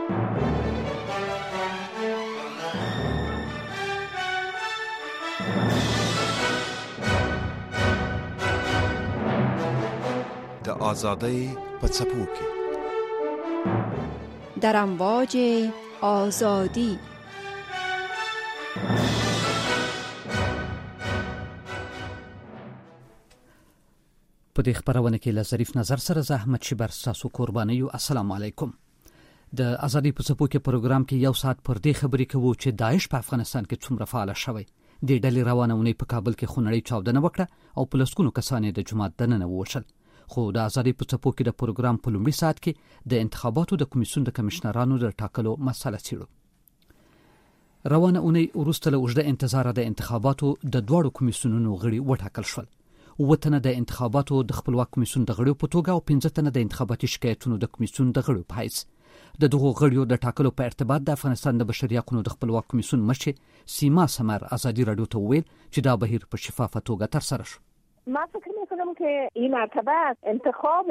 د آزادی په څپو کې در امواج آزادی. په دې خبرونه کې له ظریف نظر سره زحمت شبر تاسو قرباني او السلام علیکم. د آزادی په څپو کې پروګرام کې یو ساعت پر دې خبرې کوو چې داعش په افغانستان کې څومره فعال شوی. د ډلې روانونه په کابل کې خونړی چاودنه وکړه او په لسګونو کسان د جماعت دننه ووشل. خو د آزادی په څپو کې د پروګرام په لومړي ساعت کې د انتخاباتو د کمیسیون د کمشنرانو د ټاکلو مسله څیړو. روانه اونۍ وروسته له اوږده انتظار د انتخاباتو د دوړو کمیسیونونو غړي وټاکل شول. وطن د انتخاباتو د خپلواک کمیسیون د غړو په توګه او 15 تنه د انتخاباتي شکایتونو د کمیسیون د غړو په حیث. د دغو غړو د ټاکلو په ارتباط د افغانستان د بشري حقوقو د خپلواک کمیسیون مشر سیما سمر آزادی رادیو ته ویل چې دا بهیر په شفافه توګه ترسره شو. ما فکر میکنم که این مرتبه انتخاب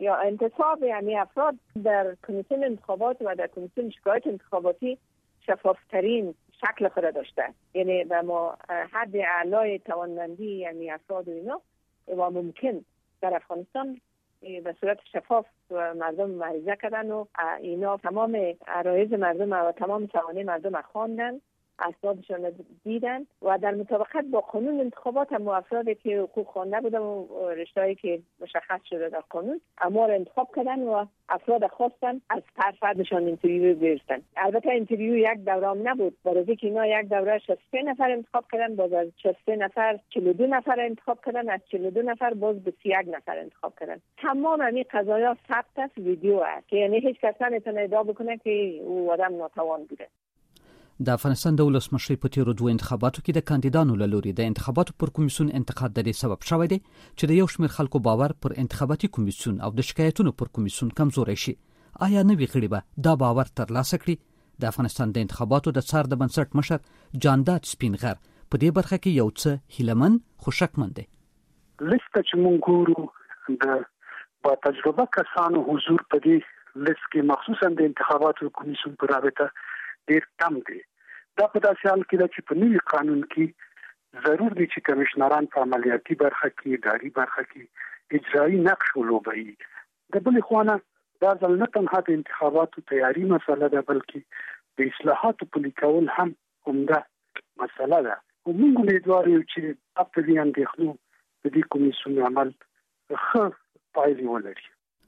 یعنی افراد در کمیسیون انتخابات و در کمیسیون شکایت انتخاباتی شفافترین شکل خود داشته، یعنی به ما حد اعلای توانمندی یعنی افراد و اینا و ممکن در افغانستان به صورت شفاف و مردم معرضه کردن و اینا تمام عرایض مردم و تمام توانای مردم خواندن، اسبابشون دیدن و در مطابقت با قانون انتخابات هم افرادی که حقوق خوانده بودن و رشته‌ای که مشخص شده در قانون اما رو انتخاب کردن و افراد خواستن از فردشان اینترویو گرفتن. البته اینترویو یک دوره نبود، برای که اینا یک دوره 63 نفر انتخاب کردن، باز از 63 نفر 42 نفر انتخاب کردن، از 42 نفر باز 21 نفر انتخاب کردن. تمام این قضایا ثبت است، ویدیو است که یعنی هیچ کس نمیتونه ادعا بکنه که او آدم ناتوان بوده. د افغانستان د ولسمشر په تیرو دوه انتخاباتو کې د کاندیدانو له لوري د انتخاباتو پر کمیسیون انتقاد د دې سبب شوی دی چې د یو شمېر خلکو باور پر انتخاباتي کمیسیون او د شکایتونو پر کمیسیون کمزوري شي. آیا نوي غړي به دا باور ترلاسه کړي؟ د افغانستان د انتخاباتو د څار د بنسټ مشر جانداد سپینغر په دې برخه کې یو څه هیلمن خو شکمن دی. لسته چې مونږ ګورو د با تجربه کسانو حضور په دې لست کې مخصوصا د انتخاباتو کمیسیون پر رابطه ډیر کم دی. دا په داسې حال کې چې په نوي قانون کې ضرور دي چې کمشنران په عملیاتي برخه کې، اداري برخه کې اجرایي نقش ولوبوي. د بلې خوا دا ځل نه تنها د انتخاباتو تیاری مسله ده بلکې د اصلاحاتو پلي کول هم عمده مسله ده. موږ امیدوار یو چې په دې اندېښنو د دې کمیسیون عمل ښه پایلې ولري.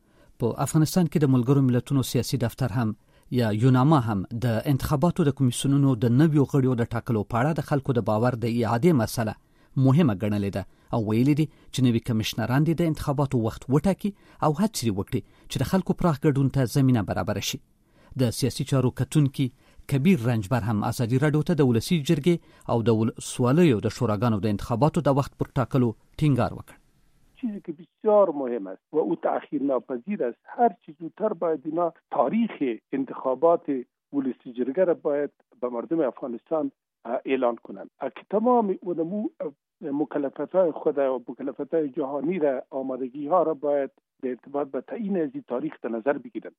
په افغانستان کې د ملګرو ملتونو سیاسي دفتر هم یا یوناما هم د انتخاباتو د کمیسیونونو د نویو غړیو د ټاکلو په اړه د خلکو د باور د اعادې مسله مهمه ګڼلې ده او ویلي دي چې نوي کمشنران د انتخاباتو وخت وټاکي او هڅې وکړي چې د خلکو پراخ ګډون ته زمينه برابر شي. د سیاسي چارو کتونکي کبیر رنجبر هم آزادی رادیو ته د ولسی جرګې او د سوالیو د شوراګانو د انتخاباتو د وخت پر ټاکلو ټینګار وکړ. چیزی که بسیار مهم است و او تأخیر ناپذیر است، هر چیز زودتر باید اینا تاریخ انتخابات ولسی جرگه را باید به مردم افغانستان اعلان کنند که تمام اونمو مکلفیت‌های خود و مکلفیت‌های جهانی را آمادگی ها را باید در ارتباط به تعیین از تاریخ در نظر بگیرند.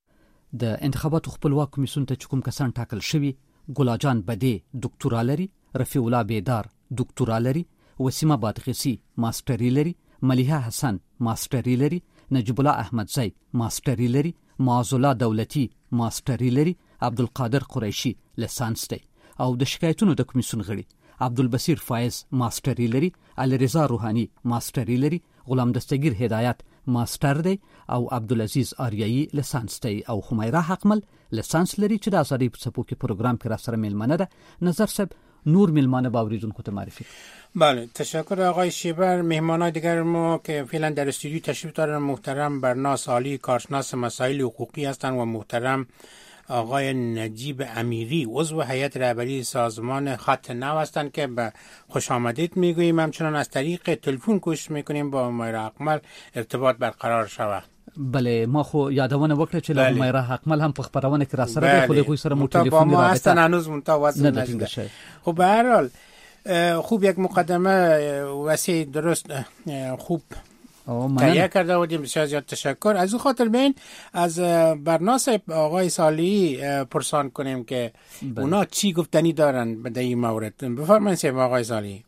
د انتخاباتو خپلواک کمیسیون ته کوم کسان ټاکل شوي: ګلاجان بدی ډاکټورا لري، رفیع الله بیدار ډاکټورا لري، وسیمه بادغیسی ماستری لري، ملیحه حسن ماستری لري، نجیب الله احمدزی ماستری لري، معاذ الله دولتی ماستری لري، عبدالقادر قریشی لیسانس دی او د شکایتونو د کمیسیون غړي عبدالبصیر فایز ماستری لري، علیرضا روحانی ماستری لري، غلام دستگیر هدایت ماستر دی او عبدالعزیز آریایی لیسانس دی او حمیره حقمل لیسانس لري چې د آزادی په څپو کې پروګرام کې را سره میلمنه ده. نظر صاحب نور میلمانه باوریدونکو ته معرفی. بله، تشکر آقای شیبر. مهمانان دیگر ما که فعلا در استودیو تشریف دارن محترم برناس عالی کارشناس مسائل حقوقی هستند و محترم آقای نجیب امیری عضو هیئت رهبری سازمان خط نو هستند که به خوش آمدید میگوییم. همچنان از طریق تلفن کوشش میکنیم با حمیره حقمل ارتباط برقرار شود. بله، ما خو یادونه وکړه چې له حمیره حقمل هم په خبرونه کې را سره د خو سره مو تلیفونی رابطه هستن، هنوز متواصل نشده. خب به هر حال خوب یک مقدمه وسیع درست خوب تهیه کرده بودیم. بسیار زیاد تشکر. از اون خاطر بین از برناس آقای صالحی پرسان کنیم که اونا چی گفتنی دارن در این مورد. بفرمایید آقای صالحی.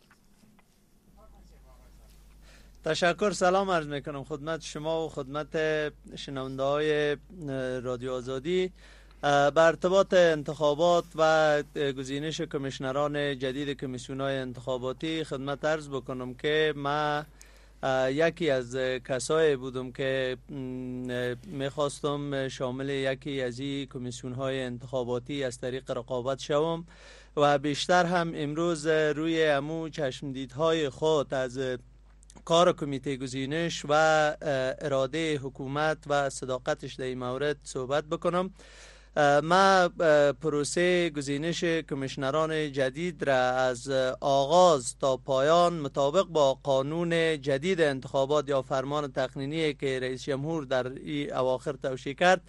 تشکر. سلام عرض میکنم خدمت شما و خدمت شنونده های رادیو آزادی. به ارتباط انتخابات و گزینش کمیشنران جدید کمیسیون‌های انتخاباتی خدمت عرض بکنم که ما یکی از کسایی بودم که میخواستم شامل یکی از این کمیسیون‌های انتخاباتی از طریق رقابت شوم و بیشتر هم امروز روی امو چشمدیدهای خود از کار کمیته گزینش و اراده حکومت و صداقتش در این مورد صحبت بکنم. ما پروسه گزینش کمیشنران جدید را از آغاز تا پایان مطابق با قانون جدید انتخابات یا فرمان تقنینی که رئیس جمهور در این اواخر توشیح کرد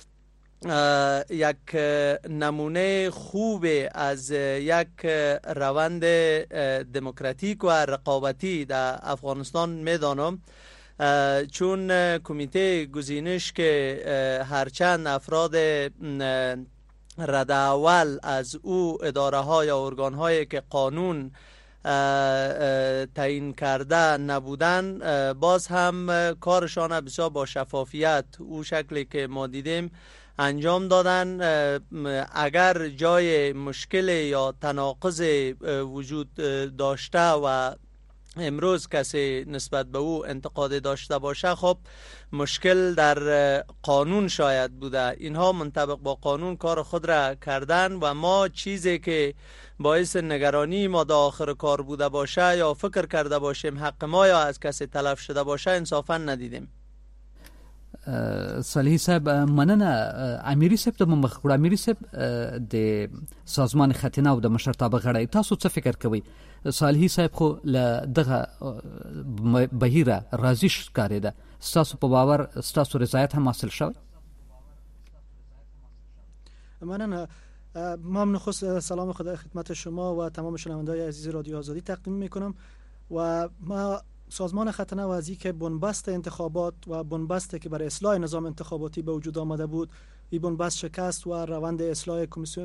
یک نمونه خوب از یک روند دموکراتیک و رقابتی در افغانستان میدانم، چون کمیته گزینش که هرچند افراد رده اول از او اداره ها یا ارگان هایی که قانون تعیین کرده نبودن، باز هم کارشان بسیار با شفافیت او شکلی که ما دیدیم انجام دادن. اگر جای مشکل یا تناقض وجود داشته و امروز کسی نسبت به او انتقاد داشته باشه، خب مشکل در قانون شاید بوده. اینها منطبق با قانون کار خود را کردن و ما چیزی که باعث نگرانی ما در آخر کار بوده باشه یا فکر کرده باشیم حق ما یا از کسی تلف شده باشه انصافا ندیدیم. صالحی صاحب مننه. امیری صاحب ته مخکړه. امیری صاحب د سازمان ختنه او د مشرتابه غړی، تاسو څه فکر کوئ؟ صالحی صاحب خو له دغه بهیره راضی ښکارېده. ستاسو په باور ستاسو رضایت هم حاصل شوی؟ مننه. من نخست سلام خدا خدمت شما و تمام شنونده‌های عزیز رادیو آزادی تقدیم میکنم و ما سازمان ختنه و از که بنبست انتخابات و بنبستی که برای اصلاح نظام انتخاباتی به وجود آمده بود، این بنبست شکست و روند اصلاح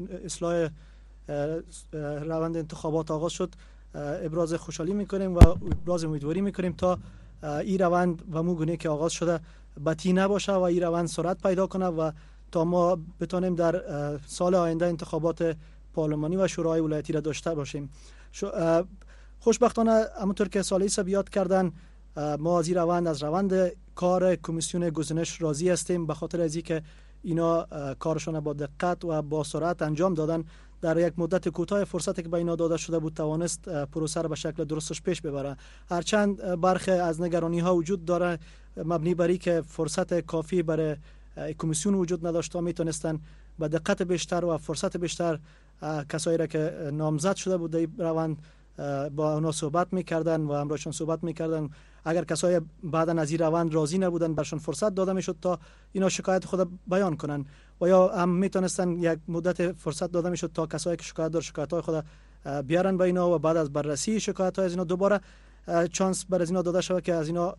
روند انتخابات آغاز شد. ابراز خوشحالی میکنیم و ابراز امیدواری میکنیم تا این روند و موگونه که آغاز شده بطی نباشه و این روند سرعت پیدا کنه و تا ما بتونیم در سال آینده انتخابات پارلمانی و شورای ولایتی را داشته باشیم. خوشبختانه همونطور که صالحی صاحب یاد کردن، ما از این روند، از روند کار کمیسیون گزینش راضی هستیم، به خاطر از اینکه اینا کارشون با دقت و با سرعت انجام دادن. در یک مدت کوتاه فرصتی که به اینا داده شده بود توانست پروسه را به شکل درستش پیش ببره. هرچند برخی از نگرانی ها وجود داره مبنی بر اینکه فرصت کافی برای کمیسیون وجود نداشت و میتونستن با دقت بیشتر و فرصت بیشتر کسایی را که نامزد شده بود در روند با اونا صحبت میکردن و همراهشون صحبت میکردن. اگر کسایی بعدا از این روند راضی نبودن برشون فرصت داده میشد تا اینا شکایت خود بیان کنن و یا هم میتونستن یک مدت فرصت داده میشد تا کسایی که شکایت دار شکایت‌های خود بیارن به اینا و بعد از بررسی شکایت‌های از اینا دوباره چانس بر از اینا داده شود که از اینا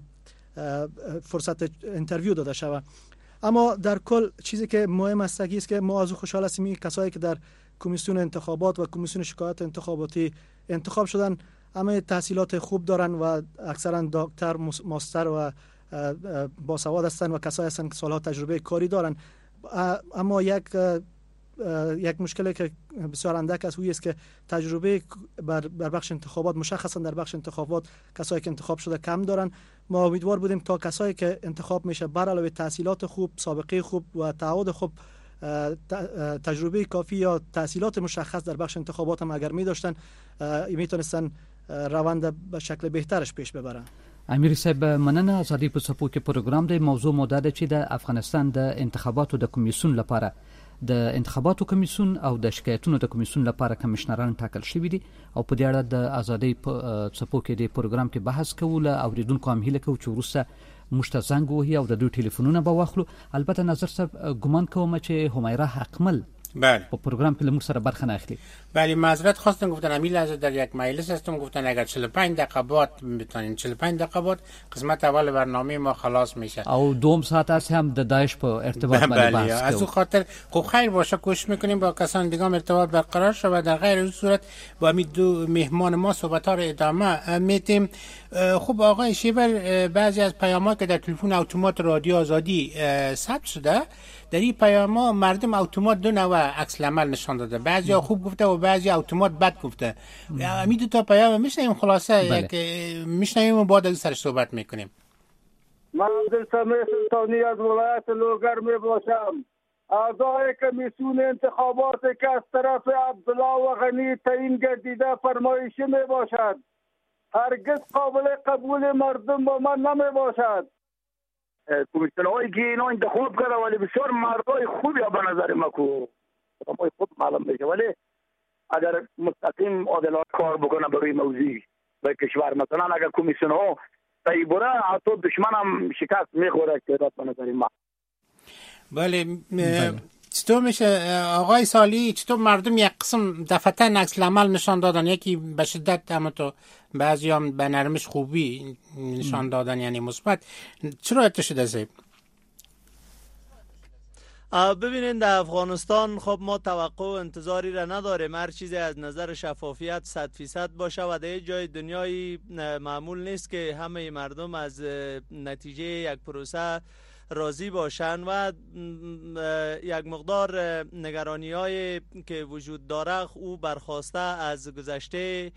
فرصت اینترویو داده شود. اما در کل چیزی که مهم است که ما از خوشحال هستیم کسایی که در کمیسیون انتخابات و کمیسیون شکایت انتخاباتی انتخاب شدن همه تحصیلات خوب دارن و اکثرا دکتر، ماستر و باسواد هستن و کسایی هستن که سالها تجربه کاری دارن. اما یک مشکلی که بسیار اندک است است که تجربه بر بخش انتخابات، مشخصا در بخش انتخابات کسایی که انتخاب شده کم دارن. ما امیدوار بودیم تا کسایی که انتخاب میشه بر علاوه تحصیلات خوب، سابقه خوب و تعهد خوب، تجربه کافی یا تحصیلات مشخص در بخش انتخابات هم اگر می داشتن میتونستن روند به شکل بهترش پیش ببرن. امیر صاحب مننه. آزادی په څپو کې پروګرام دی. موضوع موده ده چې د افغانستان د انتخاباتو د کمیسیون لپاره د انتخاباتو کمیسیون او د شکایتونو د کمیسیون لپاره کمشنران ټاکل شوي دي او په دې اړه د آزادی په څپو کې د پروګرام کې بحث کوو. له اوریدونکو هم هیله کوو چې وروسته موږ ته زنګ ووهي او د دوی ټلیفونونه به واخلو. البته نظر صاحب ګمان کوم چې همیره حقمل بله په پروګرام کې له موږ سره برخه نه اخلي. ولی معذرت خواستم، گفتن همین لحظه در یک مجلس هستم، گفتن اگر 45 دقیقه بعد بتونین 45 دقیقه بعد قسمت اول برنامه ما خلاص میشه او 2 ساعت است هم د داعش په ارتباط باندې بحث از اون خاطر خب خیر باشه، کوشش میکنیم با کسان دیگه ارتباط برقرار شه و در غیر این صورت با همین دو مهمان ما صحبت ها رو ادامه میدیم. خب آقای شیبر، بعضی از پیام‌ها که در تلفن اتومات رادیو آزادی ثبت شده، در این پیام‌ها مردم اتومات دو نوع عکس العمل نشان داده، بعضیا خوب گفته و بعضی اتومات بد گفته. همین دو تا پیام میشنیم، خلاصه یک میشنیم و بعد از سرش صحبت میکنیم. من عبدالسمیع سلطانی از ولایت لوگر می باشم. اعضای کمیسیون انتخابات که از طرف عبدالله و غنی تعیین گردیده فرمایشی می باشد، هرگز قابل قبول مردم با من نمی باشد. کمیسیون‌هایی که اینا انتخاب کرده ولی بسیار مردای خوبی به نظر ما کو خود معلوم میشه، ولی اگر مستقیم عادلانه کار بکنه برای موضوع به کشور، مثلا اگر کمیسیون‌ها طیب بره حتی دشمن هم شکست میخوره که به نظر ما. بله. چطور میشه آقای سالی، چطور مردم یک قسم دفعتاً عکس العمل نشان دادن، یکی به شدت اما تو بعضی هم به نرمش خوبی نشان دادن یعنی مثبت، چرا اتش شده زیب؟ ببینید در افغانستان خب ما توقع و انتظاری را نداریم هر چیزی از نظر شفافیت 100% باشه و در جای دنیای معمول نیست که همه مردم از نتیجه یک پروسه راضی باشن و یک مقدار نگرانی های که وجود داره او برخواسته از گذشته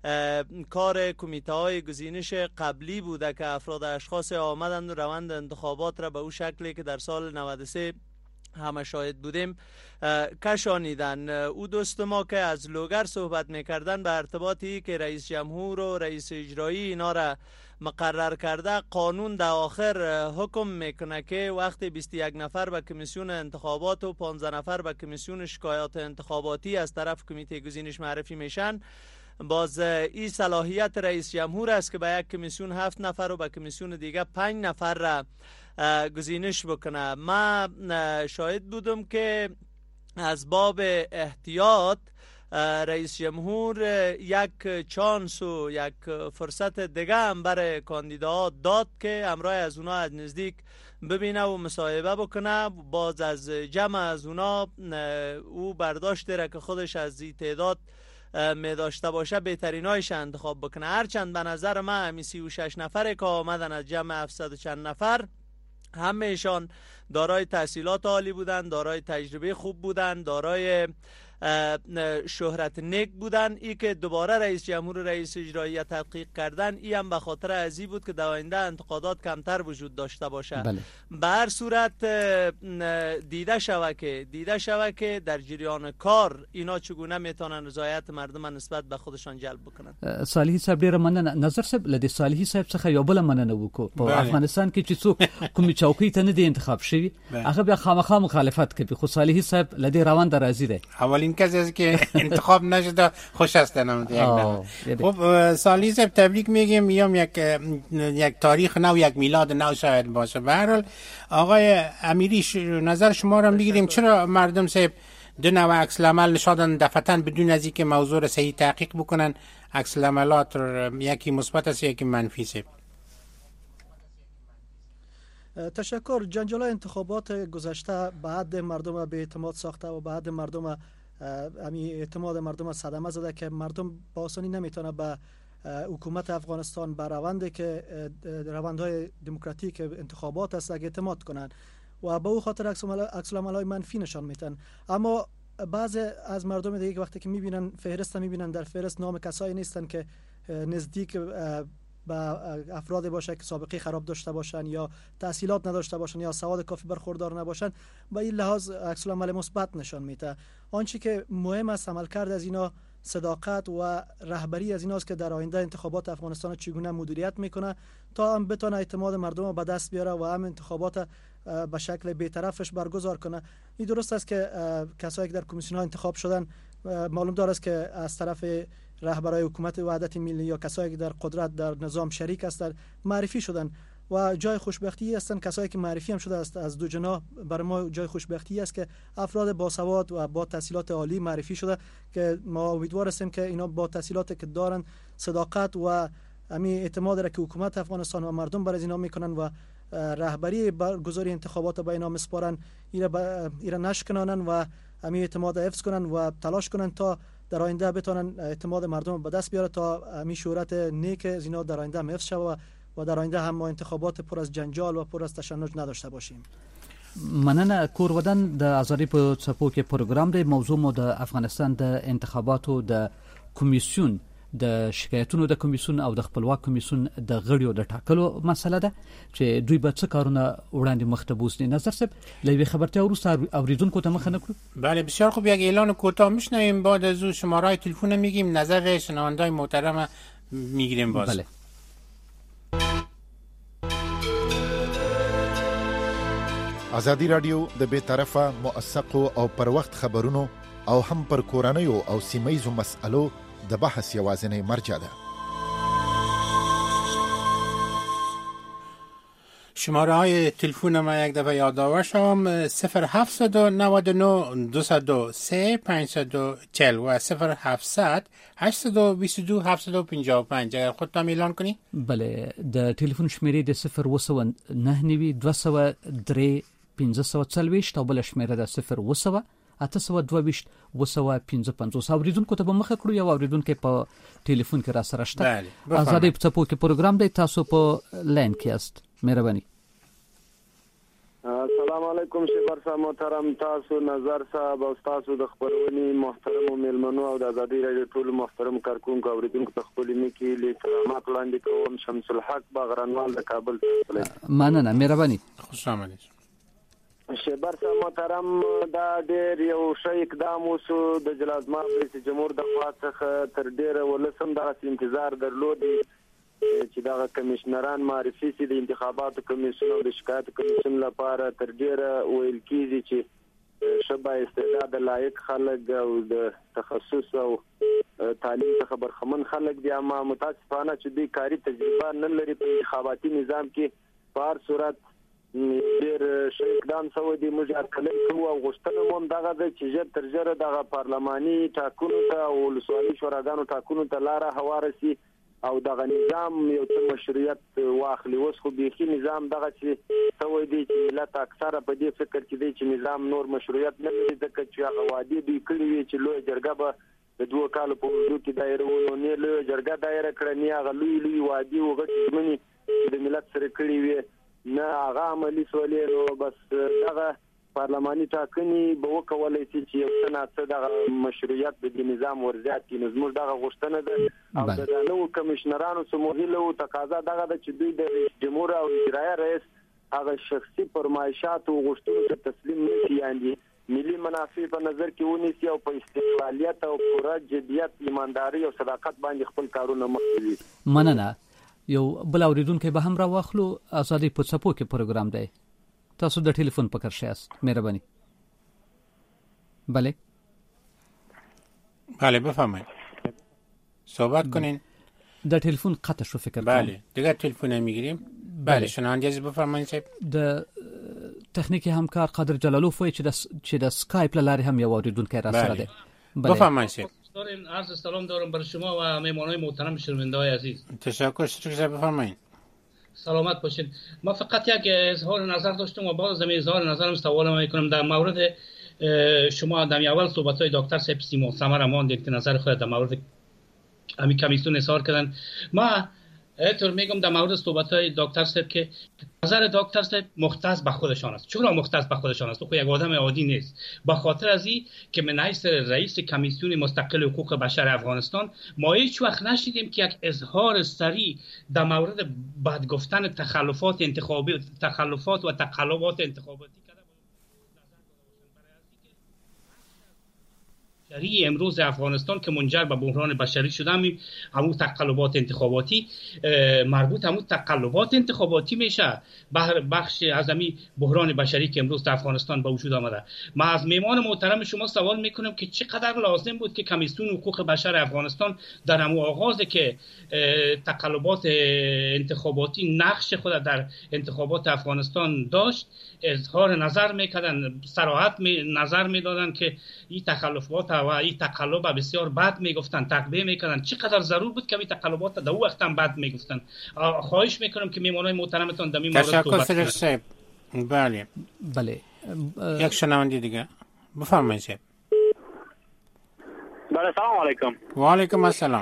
کار کمیته های گزینش قبلی بوده که افراد اشخاص آمدند و روند انتخابات را به او شکلی که در سال 93 همه شاهد بودیم کشانیدن. او دوست ما که از لوگر صحبت میکردن به ارتباطی که رئیس جمهور و رئیس اجرایی اینا را مقرر کرده، قانون در آخر حکم میکنه که وقتی 21 نفر به کمیسیون انتخابات و 15 نفر به کمیسیون شکایات انتخاباتی از طرف کمیته گزینش معرفی میشن، باز این صلاحیت رئیس جمهور است که به یک کمیسیون 7 نفر و به کمیسیون دیگه 5 نفر را گزینش بکنه. ما شاهد بودم که از باب احتیاط رئیس جمهور یک چانس و یک فرصت دیگه هم برای کاندیداها داد که همراه از اونا از نزدیک ببینه و مصاحبه بکنه. باز از جمع از اونا او برداشته را که خودش از این تعداد می داشته باشه بهترینایش انتخاب بکنه. هرچند به نظر من همی 36 نفره که آمدن از جمع 700 چند نفر همهشان دارای تحصیلات عالی بودن، دارای تجربه خوب بودن، دارای شهرت نیک بودن. ای که دوباره رئیس جمهور و رئیس اجرایی تحقیق کردن ای هم به خاطر ازی بود که در آینده انتقادات کمتر وجود داشته باشه. به هر صورت دیده شوه که در جریان کار اینا چگونه میتونن رضایت مردم نسبت به خودشان جلب بکنن. صالحی صاحب ډیر مننه. نظر صاحب لدی صالحی صاحب څخه یو بل مننه وکړو. په افغانستان کې چې څوک کومي چوکۍ ته نه دی انتخاب شوی هغه بیا خامخا مخالفت کوي، خو صالحی صاحب لدی روان راضی دی. این کسی که انتخاب نشده خوش هستن. خب سالی صاحب تبریک میگیم، میام یک تاریخ نو، یک میلاد نو شاید باشه. به هر حال آقای امیری نظر شما رو میگیریم، چرا مردم صاحب دو نوع عکس العمل نشادن دفعتاً بدون از اینکه موضوع رو صحیح تحقیق بکنن؟ عکس العملات یکی مثبت است یکی منفی است. تشکر. جنجال انتخابات گذشته بعد مردم به اعتماد ساخته و بعد مردم اعتماد مردم صدمه زده که مردم با آسانی نمیتونه به حکومت افغانستان به روند که روندهای دموکراتیک انتخابات است اعتماد کنند و به او خاطر عکس العمل‌های منفی نشان میدن. اما بعضی از مردم دیگه وقتی که میبینن فهرست میبینن در فهرست نام کسایی نیستن که نزدیک با افراد باشه که سابقه خراب داشته باشن یا تحصیلات نداشته باشن یا سواد کافی برخوردار نباشن، با این لحاظ عکس العمل مثبت نشان میده. آنچه که مهم است عملکرد از اینا صداقت و رهبری از ایناست که در آینده انتخابات افغانستان چگونه مدیریت میکنه تا هم بتونه اعتماد مردم رو به دست بیاره و هم انتخابات به شکل بی‌طرفش برگزار کنه. این درست است که کسایی که در کمیسیون ها انتخاب شدن معلوم داره است که از طرف رهبرای حکومت وحدت ملی یا کسایی که در قدرت در نظام شریک هستند معرفی شدن، و جای خوشبختی هستند کسایی که معرفی هم شده است از دو جناح. برای ما جای خوشبختی است که افراد باسواد و با تحصیلات عالی معرفی شده که ما امیدوار هستیم که اینا با تحصیلاتی که دارن صداقت و امی اعتماد را که حکومت افغانستان و مردم بر از اینا میکنن و رهبری برگزاری انتخابات به اینا مسپارن ایرا نشکنانن و امی اعتماد حفظ کنن و تلاش کنن تا در آینده بتونن اعتماد مردم به دست بیاره تا امی شهرت نیک از اینا در آینده حفظ شوه و در آینده هم ما انتخابات پر از جنجال و پر از تشنج نداشته باشیم. مننه. کور ودان د ازادي په څپو کې پروګرام دی. موضوع مو د افغانستان د انتخاباتو د کمیسیون د شکایتونو د کمیسیون او د خپلواک کمیسیون د غړیو د ټاکلو مسله ده چې دوی به څه کارونه وړاندې مخته بوزني. نظر صاحب لوي خبرته وروسته اوریدونکو ته مخه نکړو. بله بسیار خوب. یک اعلان کوتاه میشنویم، بعد از او شماره تلفن میگیم، نظر شنوندای محترم میگیریم باز. بله. ازادي رادیو د بے طرفه موثقو او پر وخت خبرونو او هم پر کورنیو او سیمایزو مسألو د بحث یوازینی مرجع ده. شماره های تلفن ما یک دفعه یادآور شوم: 0799 203 540 و 0700 822 755. اگر خودتان اعلان کنی. بله، د ټلیفون شمیرې د 009 203 540 او بل شمیره د 0 822 255. اوریدونکو ته به مخه کړو. یو اوریدونکو په ټلیفون کې را سره شته. ازادي په څپو کې پروګرام دی، تاسو په لاین کې یاست. مهرباني. السلام علیکم شبر صاحب محترم، تاسو نظر صاحب او تاسو د خبرونې محترم ملمنو او د ازادي رادیو ټول محترم کارکونکو اوریدونکو ته خپل نیکی سلامات وړاندې کوم. شمس الحق باغرانوال د کابل څخه. مننه، مهرباني. خوش آمدید. شبر صاحب محترم، دا ډېر یو ښه اقدام وشو د جلالتمآب رئیس جمهور د خوا څخه. تر ډېره ولسم دغسې انتظار درلود چې دغه کمیشنران معرفي سي د انتخاباتو کمیسیون او د شکایت کمیسیون لپاره. تر ډېره ویل کېږي چې ښه با استعداد لایق خلک او د تخصص او تعلیم څخه برخمن خلک دي، اما متاسفانه چې دوی کاري تجربه نه لري په انتخاباتي نظام کې. په هر صورت ډېر ښه اقدام شوی دی. موږ هرکلی کوو او غوښتنه مو هم دغه ده چې ژر تر ژره دغه پارلماني ټاکنو ته او ولسوالي شوراګانو ټاکنو ته لاره هواره سي او دغه نظام یو څه مشروعیت واخلي. اوس خو بیخي نظام دغه چې شوی دی چې ملت اکثره په دې فکر کې دی چې نظام نور مشروعیت نه لري، ځکه چې هغه وعدې دوی کړي وي چې لویه جرګه به د 2 کالو په اوږدو کې دایره ونو نه لویه جرګه دایره کړه، نه هغه لوی وعدې او غټې ژمنې چې د ملت سره کړي وي نه هغه عملي شولې. نو بس دغه پارلماني ټاکنې به وکولای شي چې یو څه ناڅه دغه مشروعیت د دې نظام ورزیات کړي. نو زموږ دغه غوښتنه ده او د نوو کمیشنرانو څخه موهیله او تقاضا دغه ده چې دوی د رئیس جمهور او اجرایه رئیس هغه شخصي فرمایشات او غوښتنو ته تسلیم نشي، یعنی ملي منافع په نظر کې ونیسي او په استقلالیت او پوره جدیت، ایمانداري او صداقت باندې خپل کارونه مخکې وي. مننه. یو بل اوریدونکو به هم را واخلو. ازادي په څپو کې پروګرام دی، تاسو د ټلیفون په کرښه یاست. مهرباني. بله بله بفرمایید، صحبت کنین. در ټلیفون قطع شو فکر کنم. بله دیگه تلفن میگیریم. بله شنونده از بفرمایید صاحب. د تکنیکی همکار قادر جلالوف وی چې د اسکایپ لاره هم یو اوریدونکو را سره ده. بفرمایید صاحب. عرض سلام دارم بر شما و مهمانای محترم شنونده‌های عزیز. تشکر. شکر. بفرمایید. سلامت باشید. ما فقط یک اظهار نظر داشتم و بعد از اظهار نظرم سوال میکنم در مورد شما در اول صحبت‌های دکتر صاحب سیمون سمر ماندید که نظر خود در مورد همین کمیسیون اظهار کردن. ما اینطور میگم در مورد صحبت‌های دکتر صاحب که نظر دکتر صاحب مختص به خودشان است. چرا مختص به خودشان است؟ تو یک آدم عادی نیست. به خاطر از این که من رئیس کمیسیون مستقل حقوق بشر افغانستان ما هیچ وقت نشیدیم که یک اظهار سریع در مورد بد گفتن تخلفات انتخابی، تخلفات و تقلبات انتخاباتی کرده. بشری امروز افغانستان که منجر به بحران بشری شده همون تقلبات انتخاباتی مربوط همون تقلبات انتخاباتی میشه بخش از همین بحران بشری که امروز در افغانستان به وجود آمده. ما از میهمان محترم شما سوال میکنم که چقدر لازم بود که کمیسیون حقوق بشر افغانستان در همون آغاز که تقلبات انتخاباتی نقش خود در انتخابات افغانستان داشت اظهار نظر میکردن، صراحت نظر میدادن که این تخلفات و این تقلب بسیار بد میگفتن، تقبیح میکردن. چقدر ضرور بود که این تقلبات در او وقت هم بد میگفتن. خواهش میکنم که میهمانای محترمتان در این مورد تشکر صاحب. بله یک شنونده دیگه بفرمایید صاحب. بله سلام علیکم. و علیکم السلام.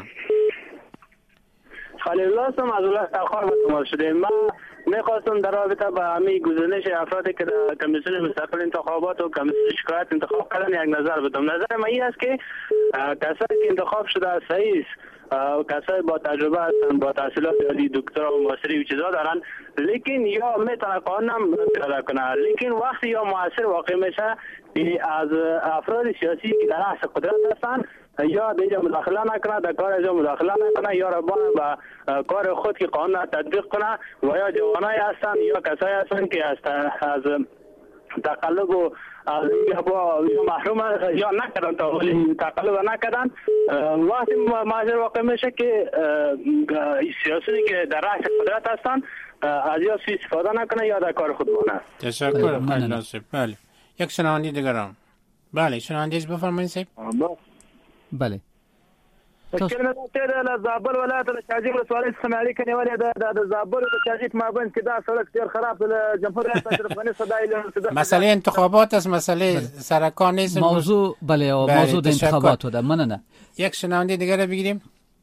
خلیل الله هستم از ولایت تخار متمال شده. من میخواستم در رابطه با همین گزینش افرادی که در کمیسیون مستقل انتخابات و کمیسیون شکایت انتخاب کردن یک نظر بدم. نظر من این است که کسایی که انتخاب شده صحیح است، کسایی با تجربه هستن، با تحصیلات عالی، دکترا و ماستری و چیزا دارن، لیکن یا میتونه قانون پیاده کنه، لیکن وقتی یا موثر واقع میشه از افراد سیاسی که در رأس قدرت هستن یا دیگه مداخله نکنه، در کار از مداخله نکنه، یا ربان به کار خود که قانون تطبیق کنه، و یا جوانای هستن یا کسایی هستن که از تقلب و از با محروم یا نکردن تا ولی تقلب نکردن. وقتی ماجرا واقع میشه که سیاسی که در رأس قدرت هستن از یا استفاده نکنه یا در کار خود بانه. تشکر. بله یک شنونده دیگرم. بله شنونده بفرمایید صاحب. بله کلمه تیر له زابل ولایت د شاجیب ولسوالۍ څخه مې اړیکه نیولې ده د زابل او د شاجیب مابین کې دا سړک ډېر خراب د جمهوریت اشرف غني صدای مسئله انتخابات است، مسئله سرکان نیست. موضوع بله موضوع د انتخابات ده. مننه. یک شنونده دیگر رو بگیریم.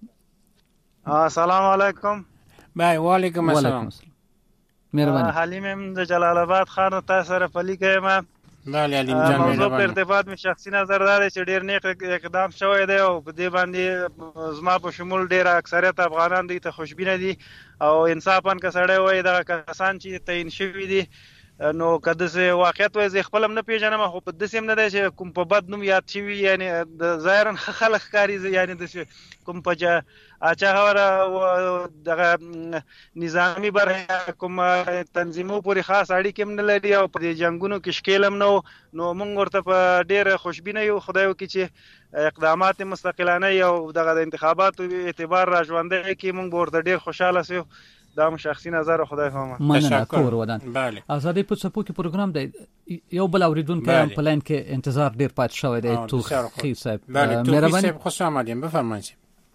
سلام علیکم. بله و علیکم السلام. مهربانی. حلیم د جلال آباد خان ته سره پلی کوم. بله علیم جان موضوع په ارتباط می شخصي نظر دار چې ډیر نیک اقدام شوی دی او په دې باندې زما په شمول ډیر اکثریت افغانان دي ته خوشبینه دي او انصافاً که سړی وای دا کسان چې تعین شوی دي نو کده سه واقعیت وای خپل هم نه پیژنم خو په دې سم نه دی چې کوم په بد نوم یاد شوی یعنی د ظاهرا خلک کاری یعنی د کوم په اچھا خبره دغه نظامی برخه کوم تنظیمو پوری خاص اړیکې هم نه لري او په جنگونو کې شکیل هم نو موږ ورته په ډېر خوشبینه یو خدای وکړي چې اقدامات مستقلانه او دغه د انتخاباتو اعتبار را ژوندۍ کې موږ ورته ډېر خوشاله سو. دا شخصي نظر خدای فهمه. مننه کور ودان. ازادي په څپو کې پروګرام دی یو بل اوریدونکو هم په لاین کې انتظار ډېر پات شوی دی. توخی صاحب مهرباني خوش آمدید بفرمایئ.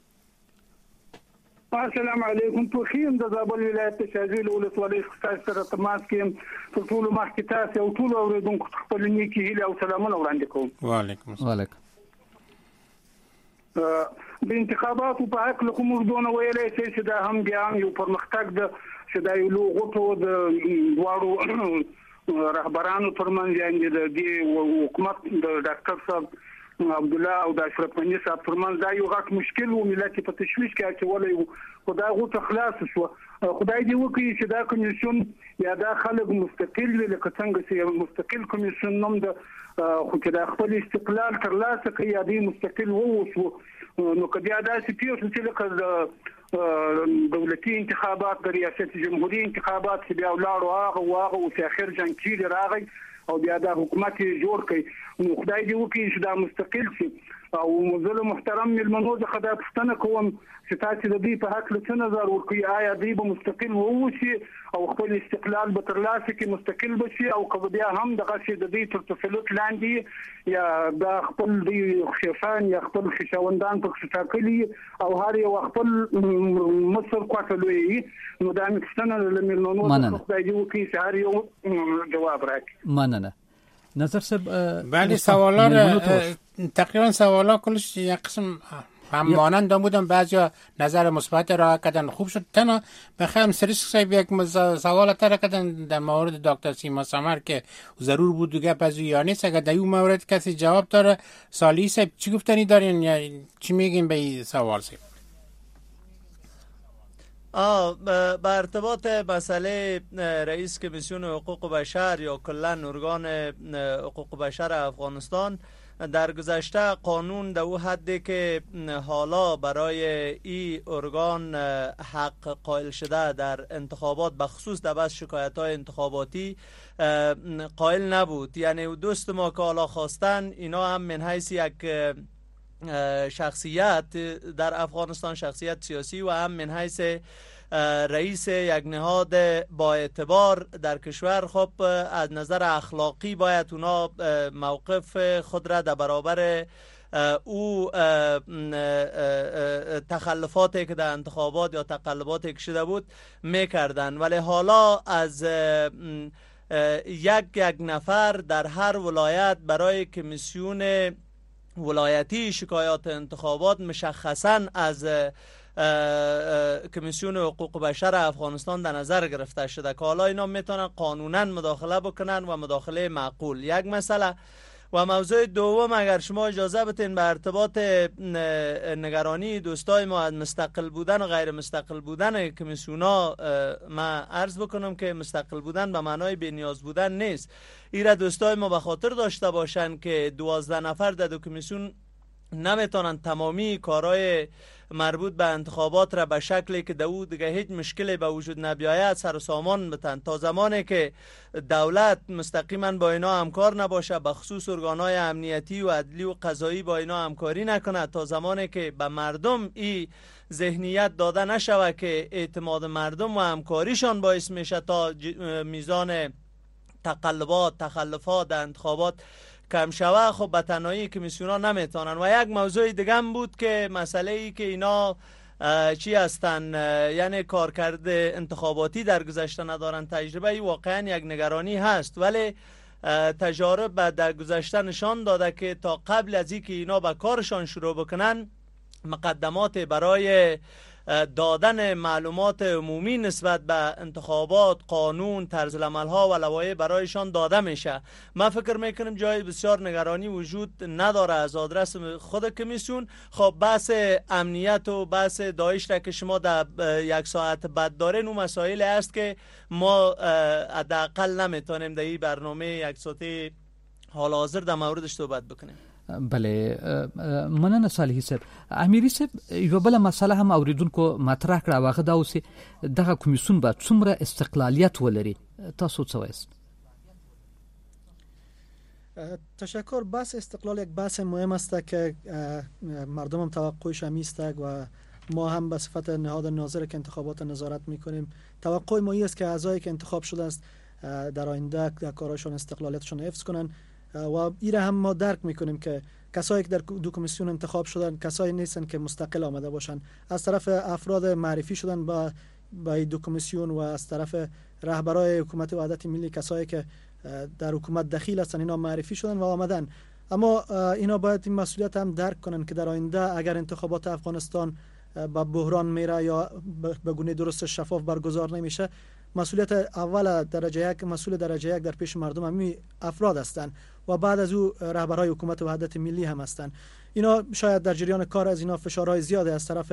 السلام علیکم. توخیم د زابل ولایت شاجیل ولسوالۍ څخه سره تماس کې ټول مخکې تاسو او ټول اوریدونکو خپل نیکی هیله او سلامونه وړاندې کوم. وعلیکم السلام. د انتخاباتو په حق له کوم ډونه ویلې چې دا هم بیا یو پرمختګ د شدای لوغو د واړو رهبرانو ترمنځ یعنی د حکومت د ډاکټر صاحب عبد الله او د اشرف غني صاحب ترمنځ دا یو غټ مشکل و ملت په تشویش کې اچولې خو دا غوته خلاص شو. خدای دې وکړي چې دا کمیسیون یا دا خلک مستقل لکه څنګه چې مستقل کمیسیون نوم د خو چې د خپل استقلال ترلاسه کوي یا دې مستقل ووسو نو کدی دا چې پیوس چې لکه دولتي انتخابات د ریاست جمهوریت انتخابات چې بیا ولاړو هغه او په اخر جنگ کې راغی او بیا د حکومت جوړ کړي نو خدای دې وکړي چې دا مستقل شي. او مزل محترم ملمنو د خدای پښتنه کوم چې تاسو د دې په حق له نظر ورکړي آیا دې به مستقل ووسی او خپل استقلال به ترلاسه کې مستقل بشي او که بیا هم دغه چې د دې تر تسلط لاندې یا د خپل د خشفان یا خپل خشوندان په ټاکلي او هر یو خپل مصر کوټلوي نو دا مستنه لمنونو خدای دې وکړي چې هر یو جواب راکړي. مننه. نظر صاحب بله سوالا تقریبا سوالا کلش یک قسم هم مانند بودن، بعضی نظر مثبت را کردن خوب شد. تنها بخیرم سریش صاحب یک سوال تر کردن در مورد دکتر سیما سمر که ضرور بود دیگه پس یا نیست. اگر در اون مورد کسی جواب داره سالی صاحب چی گفتنی دارین یا چی میگین به این سوال صاحب؟ به ارتباط مسئله رئیس کمیسیون حقوق بشر یا کلا ارگان حقوق بشر افغانستان در گذشته قانون در او حدی که حالا برای این ارگان حق قائل شده در انتخابات بخصوص در بس شکایت های انتخاباتی قائل نبود. یعنی دوست ما که حالا خواستن اینا هم من حیث یک شخصیت در افغانستان، شخصیت سیاسی، و هم من حیث رئیس یک نهاد با اعتبار در کشور، خب از نظر اخلاقی باید اونا موقف خود را در برابر او تخلفاتی که در انتخابات یا تقلباتی که شده بود میکردن. ولی حالا از یک نفر در هر ولایت برای کمیسیون ولایتی شکایات انتخابات مشخصاً از کمیسیون حقوق بشر افغانستان در نظر گرفته شده که حالا اینا میتونن قانونا مداخله بکنن و مداخله معقول. یک مسئله. و موضوع دوم، اگر شما اجازه بتین به ارتباط نگرانی دوستای ما از مستقل بودن و غیر مستقل بودن کمیسیونا ما عرض بکنم که مستقل بودن به معنای بی‌نیاز بودن نیست. ایره دوستای ما به خاطر داشته باشن که 12 نفر در دو کمیسیون نمیتونن تمامی کارهای مربوط به انتخابات را به شکلی که دو دیگه هیچ مشکلی به وجود نبیاید سر و سامان بتن تا زمانی که دولت مستقیما با اینا همکار نباشه، به خصوص ارگانهای امنیتی و عدلی و قضایی با اینا همکاری نکنه، تا زمانی که به مردم این ذهنیت داده نشوه که اعتماد مردم و همکاریشان باعث میشه تا میزان تقلبات تخلفات در انتخابات کم شوه، خب به تنهایی کمیسیون ها نمیتونن. و یک موضوع دیگه هم بود که مسئله ای که اینا چی هستن، یعنی کارکرد انتخاباتی در گذشته ندارن، تجربه ای واقعا یک نگرانی هست. ولی تجارب در گذشته نشان داده که تا قبل از اینکه اینا به کارشان شروع بکنن، مقدمات برای دادن معلومات عمومی نسبت به انتخابات، قانون، طرز العمل‌ها و لوایح برایشان داده میشه. من فکر میکنم جای بسیار نگرانی وجود نداره از آدرس خود کمیسیون. خب بحث امنیت و بحث داعش را که شما در یک ساعت بعد دارین، اون مسائل است که ما حداقل نمیتونیم در این برنامه یک ساعته حال حاضر در موردش صحبت بکنیم. بله، مننه صالحي صاحب. امیری صاحب، یو بل مسله هم اوریدونکو مطرح کړه، واخه دا اوس دغه کمیسیون به څومره استقلالیت ولري، تاسو څه وایست؟ تشکر. بحث استقلال یک بحث مهم است که مردم هم توقعش هم است و ما هم به صفت نهاد ناظر که انتخابات نظارت میکنیم توقع ما است که اعضایی که انتخاب شده است در آینده در کارشون استقلالیتشون حفظ کنن و ایره هم ما درک میکنیم که کسایی که در دو کمیسیون انتخاب شدن کسایی نیستن که مستقل آمده باشن، از طرف افراد معرفی شدن با دو کمیسیون و از طرف رهبرای حکومت وحدت ملی کسایی که در حکومت دخیل هستن اینا معرفی شدن و آمدن. اما اینا باید این مسئولیت هم درک کنن که در آینده اگر انتخابات افغانستان با بحران میره یا به گونه درست شفاف برگزار نمیشه، مسئولیت اول درجه یک، مسئول درجه یک در پیش مردم همین افراد هستند و بعد از او رهبرهای حکومت وحدت ملی هم هستند. اینا شاید در جریان کار از اینا فشارهای زیاده از طرف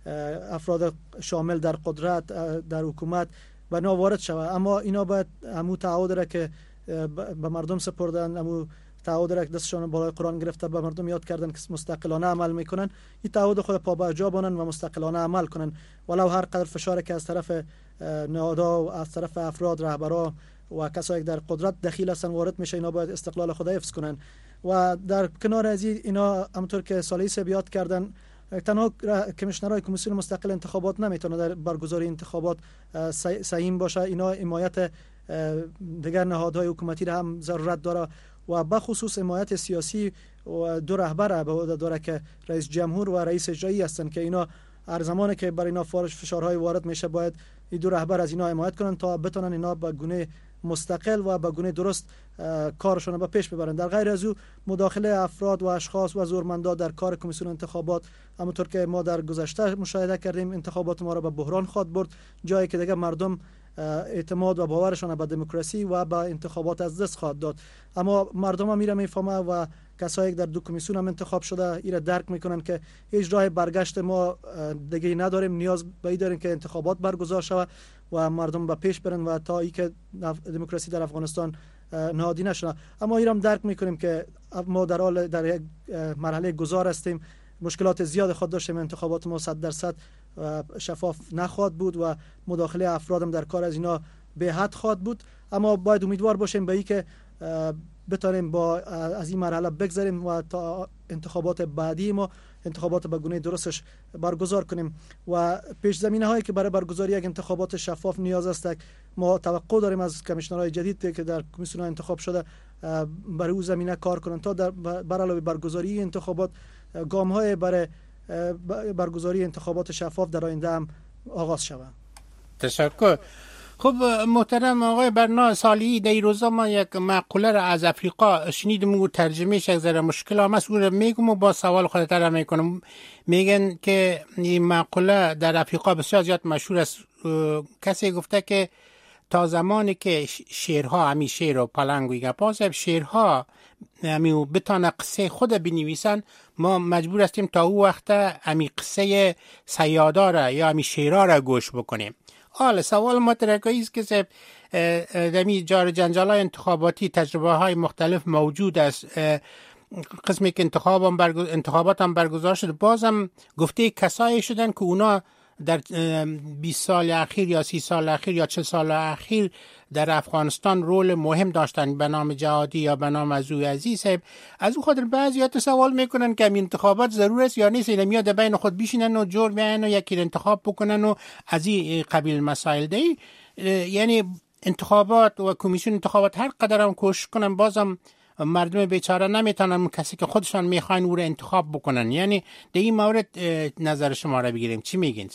افراد شامل در قدرت در حکومت به اینا وارد شود، اما اینا باید همو تعهد را که به مردم سپردن، همو تعهد را که دستشان بالای قرآن گرفته به مردم یاد کردن که مستقلانه عمل میکنن، این تعهد خود پا به جا بانن و مستقلانه عمل کنن، ولو هر قدر فشاری که از طرف نهادها و از طرف افراد رهبرا و کسایی که در قدرت دخیل هستن وارد میشه، اینا باید استقلال خود حفظ کنن. و در کنار از اینا همونطور که صالحی صاحب یاد کردن، تنها کمیشنرهای کمیسیون مستقل انتخابات نمیتونه در برگزاری انتخابات سهیم باشه، اینا حمایت دیگر نهادهای حکومتی را هم ضرورت داره و به خصوص حمایت سیاسی و دو رهبر به عهده داره که رئیس جمهور و رئیس اجرایی هستن که اینا هر زمانی که برای اینا فشارهای وارد میشه باید این دو رهبر از اینا حمایت کنن تا بتونن اینا به گونه مستقل و به گونه درست کارشون رو به پیش ببرن. در غیر از او مداخله افراد و اشخاص و زورمندا در کار کمیسیون انتخابات، همونطور که ما در گذشته مشاهده کردیم، انتخابات ما را به بحران خواهد برد، جایی که دیگه مردم اعتماد و باورشون به دموکراسی و به انتخابات از دست خواهد داد. اما مردم هم میره میفهمه و کسایی که در دو کمیسیون هم انتخاب شده ایره درک میکنن که هیچ راه برگشت ما دیگه نداریم، نیاز به این داریم که انتخابات برگزار شود و مردم به پیش برن و تا ای که دموکراسی در افغانستان نهادی نشده. اما ایران درک میکنیم که ما در یک مرحله گذار هستیم. مشکلات زیاد خود داشتیم. انتخابات ما 100% شفاف نخواهد بود و مداخله افرادم در کار از اینا به حد خواهد بود. اما باید امیدوار باشیم به این که بتونیم از این مرحله بگذریم و تا انتخابات بعدی ما انتخابات به گونه درستش برگزار کنیم. و پیش زمینه هایی که برای برگزاری یک انتخابات شفاف نیاز است، ما توقع داریم از کمیشنرهای جدید که در کمیسیون انتخاب شده برای او زمینه کار کنند تا بر علاوه برگزاری انتخابات گام های برای برگزاری انتخابات شفاف در آینده هم آغاز شود. تشکر. خب محترم آقای برنا صالحی، در این روزا ما یک مقوله را از افریقا شنیدم و ترجمهش یک ذره مشکل آمد، او را میگم و با سوال خودت را میکنم. میگن که این مقوله در افریقا بسیار زیاد مشهور است. کسی گفته که تا زمانی که شیرها، همی شیر و پلنگ و گپاس، شیرها همی بتانه قصه خود بنویسن، ما مجبور هستیم تا او وقت همی قصه سیادا را یا همی شیرها را گوش بکنیم. حالا سوال مترکایی است که در می جار جنجال‌های انتخاباتی تجربه های مختلف موجود است. قسمی که انتخابات هم برگزار شده، بازم گفته کسایی شدن که اونا در 20 سال اخیر یا 30 سال اخیر یا 40 سال اخیر در افغانستان رول مهم داشتن به نام جهادی یا به نام ازوی عزیز صاحب. از او خاطر بعضیات سوال میکنن که این انتخابات ضرور است یا نیست. اینا میاد بین خود بیشینن و جور بیان و یکی انتخاب بکنن و از این قبیل مسائل دی. یعنی انتخابات و کمیسیون انتخابات هر قدر هم کوشش کنن، بازم مردم بیچاره نمیتونن کسی که خودشان میخواین او رو انتخاب بکنن. یعنی در این مورد نظر شما را بگیریم، چی میگین؟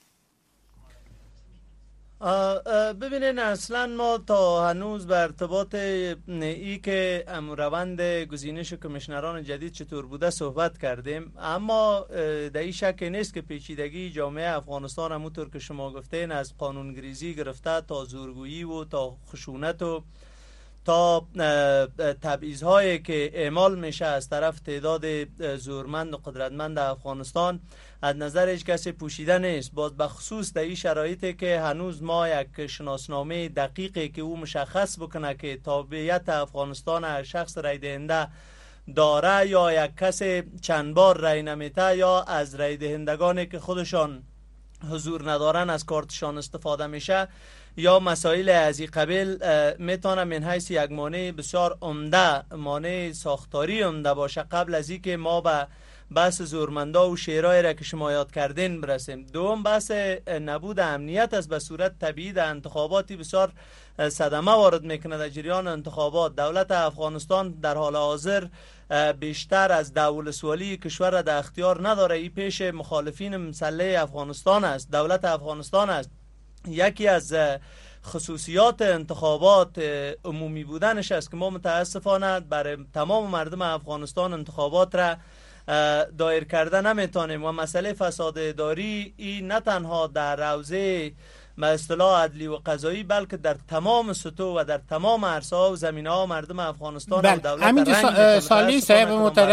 ببینین اصلا ما تا هنوز به ارتباط ای که روند گزینش کمیشنران جدید چطور بوده صحبت کردیم، اما در این شک نیست که پیچیدگی جامعه افغانستان همونطور که شما گفتین از قانونگریزی گرفته تا زورگویی و تا خشونت و تا تبعیض‌هایی که اعمال میشه از طرف تعداد زورمند و قدرتمند افغانستان از نظر هیچ کسی پوشیده نیست. باز بخصوص در این شرایطی که هنوز ما یک شناسنامه دقیقی که او مشخص بکنه که تابعیت افغانستان از شخص رای دهنده داره یا یک کسی چند بار رای نمیته یا از رای دهندگانی که خودشان حضور ندارن از کارتشان استفاده میشه یا مسائل از این قبیل، میتونه من حیث یک مانع بسیار عمده، مانع ساختاری عمده باشه قبل از اینکه ما به بحث زورمندا و شیرای را که شما یاد کردین برسیم. دوم بحث نبود امنیت است. به صورت طبیعی در انتخاباتی بسیار صدمه وارد میکنه در جریان انتخابات. دولت افغانستان در حال حاضر بیشتر از دولت‌سوالی کشور را در اختیار نداره. این پیش مخالفین مسلح افغانستان است. دولت افغانستان است. یکی از خصوصیات انتخابات عمومی بودنش است که ما متاسفانه برای تمام مردم افغانستان انتخابات را دایر کرده نمیتونیم و مسئله فساد اداری این نه تنها در حوزه به اصطلاح عدلی و قضایی بلکه در تمام سطوح و در تمام عرصه‌ها و زمینه‌ها مردم افغانستان و دولت صالحی صاحب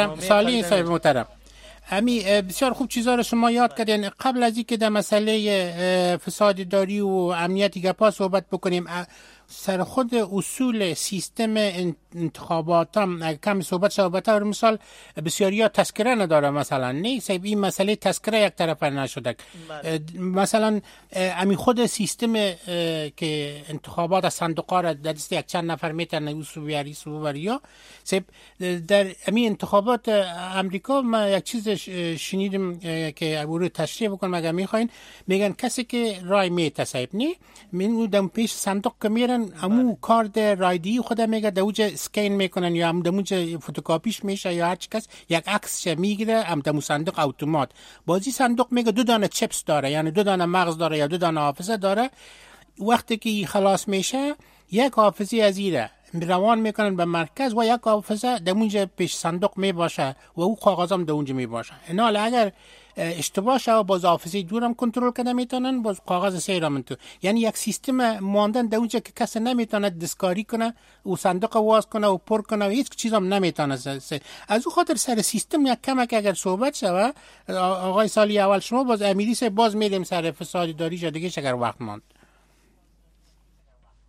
محترم امی بسیار خوب چیزا رو شما یاد کردین. قبل از اینکه در مسئله فساد اداری و امنیتی گپا صحبت بکنیم، سر خود اصول سیستم انتخابات هم کمی صحبت شده. مثال بسیاری ها تذکره نداره، مثلا نیست این مسئله تذکره یک طرفه نشده. مثلا امی خود سیستم که انتخابات از صندوق‌ها را در دست یک چند نفر میتونن او یا در امی انتخابات امریکا ما یک چیز شنیدم که رو تشریح بکنم اگر میخواین. میگن کسی که رای میتسایب نی من دم پیش صندوق که میرن امو کارت رایدی خود میگه دوج اسکین میکنن یا هم دموج فتوکاپیش میشه یا هر کس یک عکس میگیره هم دمو صندوق اتومات. بازی صندوق میگه 2 دانه چپس داره، یعنی 2 دانه مغز داره یا 2 دانه حافظه داره. وقتی که خلاص میشه یک حافظه از ایره روان میکنن به مرکز و یک حافظه دمونجا پیش صندوق میباشه و او کاغذام دمونجا میباشه. اینا اگر اشتباه شد باز حافظه دورم کنترل کنه میتونن، باز کاغذ سیرام تو. یعنی یک سیستم ماندن در اونجا که کسی نمیتونه دستکاری کنه و صندوق واز کنه و پر کنه و هیچ چیزام نمیتونه. از او خاطر سر سیستم یک کمک اگر صحبت شود آقای سالی اول شما باز امیری سه باز میریم سر فساد اداری دیگه اگر وقت ماند.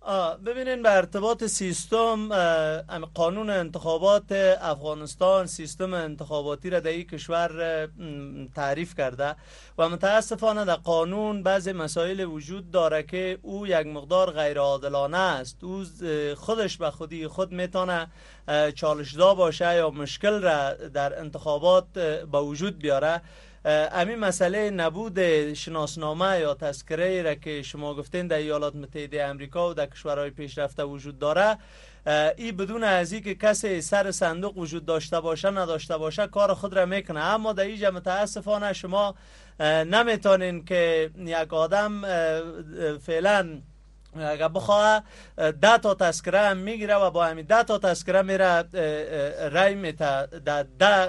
ببینین به ارتباط سیستم قانون انتخابات افغانستان سیستم انتخاباتی را در این کشور تعریف کرده و متاسفانه در قانون بعضی مسائل وجود داره که او یک مقدار غیر عادلانه است. او خودش به خودی خود میتونه چالش‌زا باشه یا مشکل را در انتخابات به وجود بیاره. همین مسئله نبود شناسنامه یا تذکره را که شما گفتین در ایالات متحده آمریکا و در کشورهای پیشرفته وجود داره، این بدون از اینکه کسی سر صندوق وجود داشته باشه نداشته باشه کار خود را میکنه. اما در اینجا متاسفانه شما نمیتونین که یک آدم فعلا اگر بخواه 10 تا تذکره هم میگیره و با همین 10 تا تذکره میره رای میته در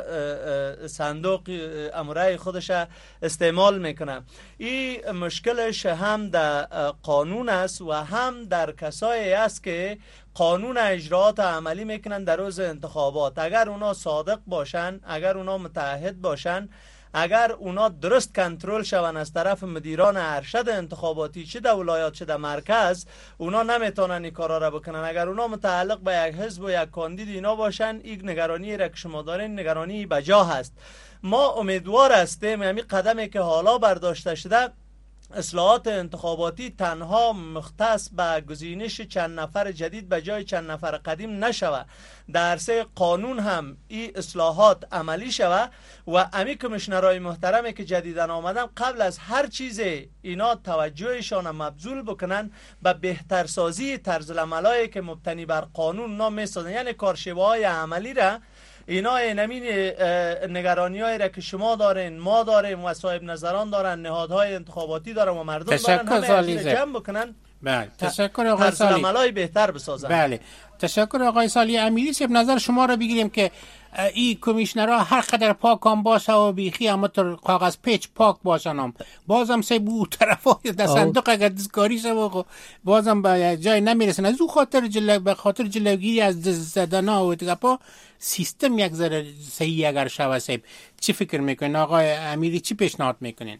10 صندوق امرای خودش استعمال میکنه. این مشکلش هم در قانون است و هم در کسایی است که قانون اجراات عملی میکنن در روز انتخابات. اگر اونا صادق باشن، اگر اونا متعهد باشن، اگر اونا درست کنترل شون از طرف مدیران ارشد انتخاباتی چه در ولایات چه در مرکز، اونا نمیتونن این کارا را بکنن. اگر اونا متعلق به یک حزب و یک کاندید اینا باشن، این نگرانی را که شما دارین نگرانی بجا هست. ما امیدوار هستیم همین قدمی که حالا برداشته شده اصلاحات انتخاباتی تنها مختص به گزینش چند نفر جدید به جای چند نفر قدیم نشوه، در عرصه قانون هم این اصلاحات عملی شوه و امی کمیشنرهای محترمی که جدیدن آمدن قبل از هر چیز اینا توجهشان مبذول بکنن به بهترسازی طرز العملایی که مبتنی بر قانون نام میسازن، یعنی کارشیوه‌های عملی را اینا نمین نگرانی هایی را که شما دارین، ما داریم و صاحب نظران دارن، نهادهای انتخاباتی دارن و مردم دارن، همه جمع بکنن. بله تشکر آقای سالی. عملای بهتر بسازن. بله تشکر آقای سالی. امیری صاحب نظر شما را بگیریم که این کمیشنرها هر قدر پاک هم باشه و بیخی هم تر کاغذ پیچ پاک باشن هم بازم سه بو طرفای در صندوق اگر دستکاری شه و بازم به جای نمیرسن. از او به خاطر جلوگیری از زدنا و تگپا سیستم یک ذره صحیح اگر شوه صاحب چی فکر میکنین آقای امیری؟ چی پیشنهاد میکنین؟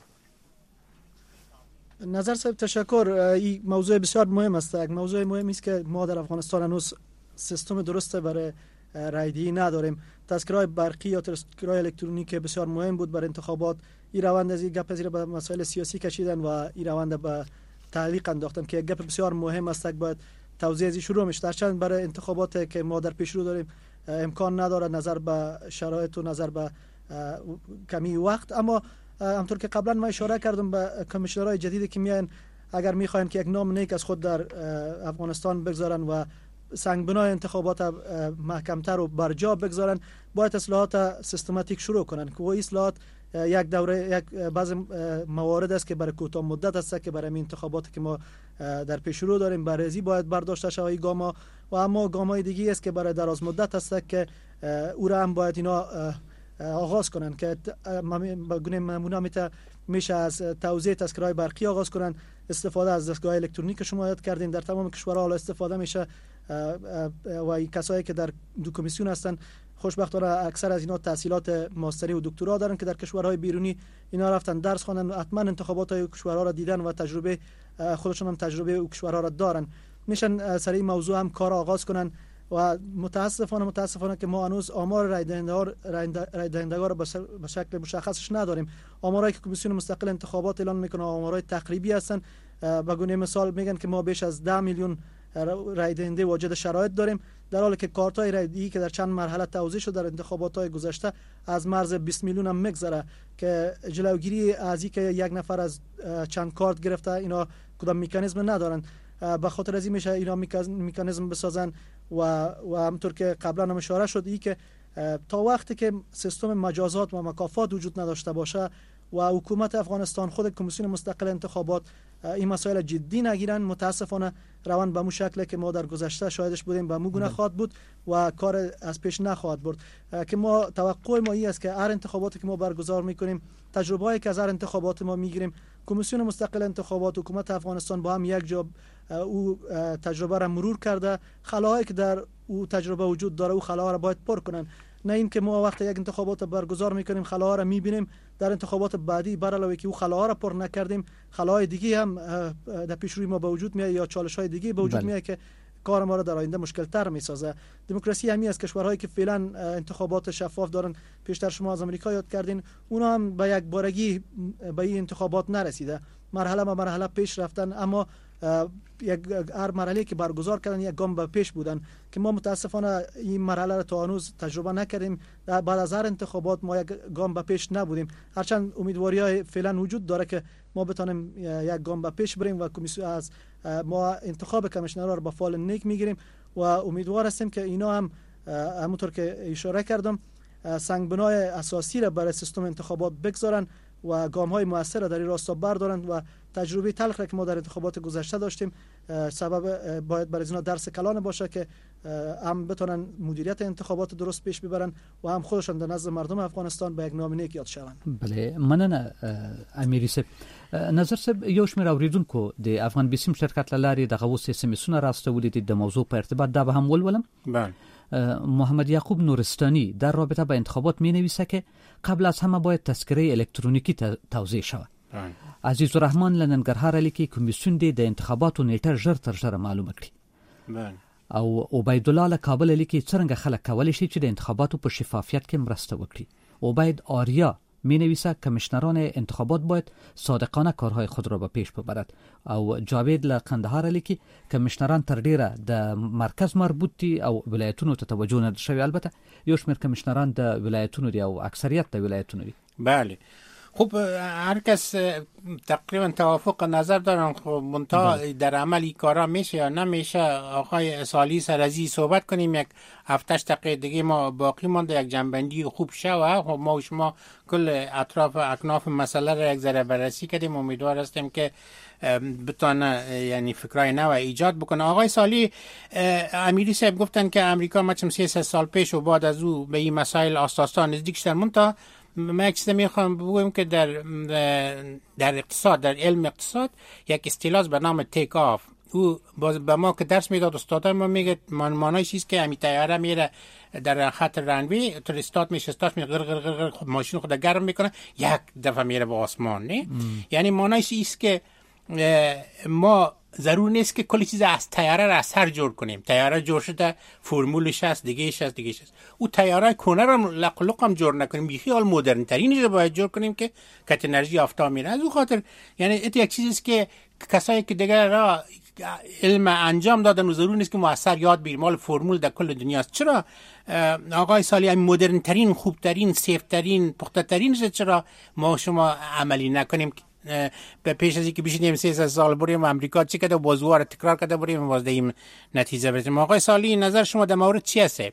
نظر صاحب تشکر. این موضوع بسیار مهم است. یک موضوع مهمی است که ما در افغانستان هنوز سیستم درست برای رایدهی نداریم. تذکره‌های برقی یا تذکره‌های الکترونیکی بسیار مهم بود برای انتخابات. این روند از این گپ زیر به مسائل سیاسی کشیدن و این روند به تعلیق انداختن که یک گپ بسیار مهم است که باید توضیح از شروع میشه. درچند برای انتخابات که ما در پیش رو داریم امکان نداره نظر به شرایط و نظر به کمی وقت، اما همطور که قبلا ما اشاره کردم به کمیشنرهای جدیدی که میان اگر میخواین که یک نام نیک از خود در افغانستان بگذارن و سنگبنای انتخابات محکمتر و برجا بگذارن، باید اصلاحات سیستماتیک شروع کنن که و اصلاحات یک دوره بعض موارد است که برای کوتاه مدت است که برای انتخابات که ما در پیش رو داریم بررسی باید برداشته شود گاما، و اما گامای دیگه است که برای دراز مدت است که او را هم باید اینا آغاز کنن که بگونه نمونه میشه از توزیع تذکره‌های برقی آغاز کنن، استفاده از دستگاه الکترونیک که شما یاد کردین در تمام کشورها حالا استفاده میشه و کسایی که در دو کمیسیون هستن خوشبختانه اکثر از اینا تحصیلات ماستری و دکترا دارن که در کشورهای بیرونی اینا رفتن درس خوندن و حتما انتخابات های کشورها را دیدن و تجربه خودشون هم تجربه او کشورها را دارن، میشن سر این موضوع هم کار آغاز کنن. و متاسفانه که ما هنوز آمار رای دهندگان را به شکل مشخصش نداریم. آمارایی که کمیسیون مستقل انتخابات اعلان میکنه آمارای تقریبی هستن. به گونه مثال میگن که ما بیش از 10 میلیون رای دهنده واجد شرایط داریم، در حالی که کارت‌های رایدهی که در چند مرحله توزیع شده در انتخابات‌های گذشته از مرز 20 میلیون هم میگذره که جلوگیری از اینکه یک نفر از چند کارت گرفته اینا کدام مکانیزم ندارن. به خاطر از این میشه اینا مکانیزم بسازن و همونطور که قبلا هم اشاره شد ای که تا وقتی که سیستم مجازات و مکافات وجود نداشته باشه و حکومت افغانستان خود کمیسیون مستقل انتخابات این مسائل جدی نگیرن، متاسفانه روند به مو شکلی که ما در گذشته شاهدش بودیم به مو گونه خواهد بود و کار از پیش نخواهد برد. که ما توقع ما این است که هر انتخاباتی که ما برگزار میکنیم، تجربه‌ای که از هر انتخابات ما میگیریم، کمیسیون مستقل انتخابات حکومت افغانستان با هم یک جا او تجربه را مرور کرده، خلاهایی که در او تجربه وجود داره او خلاها را باید پر کنن. نه اینکه ما وقتی یک انتخابات برگزار میکنیم خلاها را میبینیم در انتخابات بعدی برعلاوه که او خلاها را پر نکردیم خلاهای دیگه هم در پیش روی ما به وجود میاد یا چالش های دیگه به وجود میاد که کار ما را در آینده مشکل تر میسازه. دموکراسی همین از کشورهایی که فعلا انتخابات شفاف دارن، پیشتر شما از آمریکا یاد کردین، اونا هم به یک بارگی به این انتخابات نرسیده، مرحله به مرحله پیش رفتن، اما هر مرحله که برگزار کردن یک گام به پیش بودن که ما متاسفانه این مرحله را تا هنوز تجربه نکردیم. بعد از هر انتخابات ما یک گام به پیش نبودیم، هرچند امیدواری‌های فعلا وجود داره که ما بتونیم یک گام به پیش بریم و کمیسیون از ما انتخاب کمیشنرها را به فال نیک میگیریم و امیدوار هستیم که اینا هم همونطور که اشاره کردم سنگبنای اساسی را برای سیستم انتخابات بگذارن و گام‌های مؤثر را در این راستا بردارند و تجربه تلخ را که ما در انتخابات گذشته داشتیم سبب باید برای اینا درس کلان باشه که هم بتونن مدیریت انتخابات درست پیش ببرن و هم خودشان در نزد مردم افغانستان به یک نام نیک یاد شوند. بله مننه امیری صاحب. نظر صاحب یو شمېر اوریدونکو د افغان بیسیم شرکت لاري د غوس سیمسونه راستولې د موضوع په ارتباط دا به هم ولولم. بله محمد یعقوب نورستانی در رابطه با انتخابات می نویسه که قبل از همه باید تذکره الکترونیکی توزیع شود. عزیز الرحمن لننګرهار لیکي کمیسیون د انتخاباتو نیټه ژر تر ژره معلومه کړي. او عبید الله له کابل لیکي څنګه خلک کولی شي چې د انتخاباتو په شفافیت کې مرسته وکړي. عبید آریا می نویسه کمیشنران انتخابات باید صادقانه کارهای خود را به پیش ببرد. او جاوید له قندهار لیکي کمیشنران تر ډیره د مرکز مربوط دي او ولایتونو ته توجه نه شوی. البته یو شمېر کمیشنران د ولایتونو دي او اکثریت د ولایتونو دي. بله خب هر کس تقریبا توافق نظر دارن. خب منتها در عمل کارا میشه یا نمیشه. آقای سالی سرازی صحبت کنیم یک 7 دقیقه دیگه ما باقی مونده یک جنبندی خوب شوه. خب ما و شما کل اطراف اکناف مسئله را یک ذره بررسی کردیم. امیدوار هستیم که بتونه یعنی فکرای نو ایجاد بکنه. آقای سالی امیری صاحب گفتن که امریکا مچم 300 سال پیش و بعد از او به این مسائل اساسا نزدیک شدن. منتها من یک چیز میخوام بگم که در اقتصاد، در علم اقتصاد یک اصطلاح به نام تیک آف، او به ما که درس میداد استاد ما میگه معنیش چیست که امی طیاره میره در خط رنوی تو استاد میشه استاد میره غر خب ماشین خود گرم میکنه یک دفعه میره به آسمان. نه یعنی معنیش است که ما ضرور نیست که کلی چیز از طیاره را از سر جور کنیم. طیاره جور شده فرمولش هست دیگه هست. او طیاره کنه را لق هم جور نکنیم، بیخی حال مدرن ترینش را باید جور کنیم که کت انرژی آفتاب میره. از او خاطر یعنی این یک چیزی است که کسایی که دیگه را علم انجام دادن و ضرور نیست که موثر یاد بگیریم. مال فرمول در کل دنیاست. چرا آقای سالی مدرن ترین، خوب ترین، سیف ترین، پخته ترین چرا ما شما عملی نکنیم؟ به پیش از اینکه بشینیم 300 سال بریم امریکا چی کرده و بازوها رو تکرار کرده بریم واسه این نتیجه برسیم. آقای سالی نظر شما در مورد چی هست؟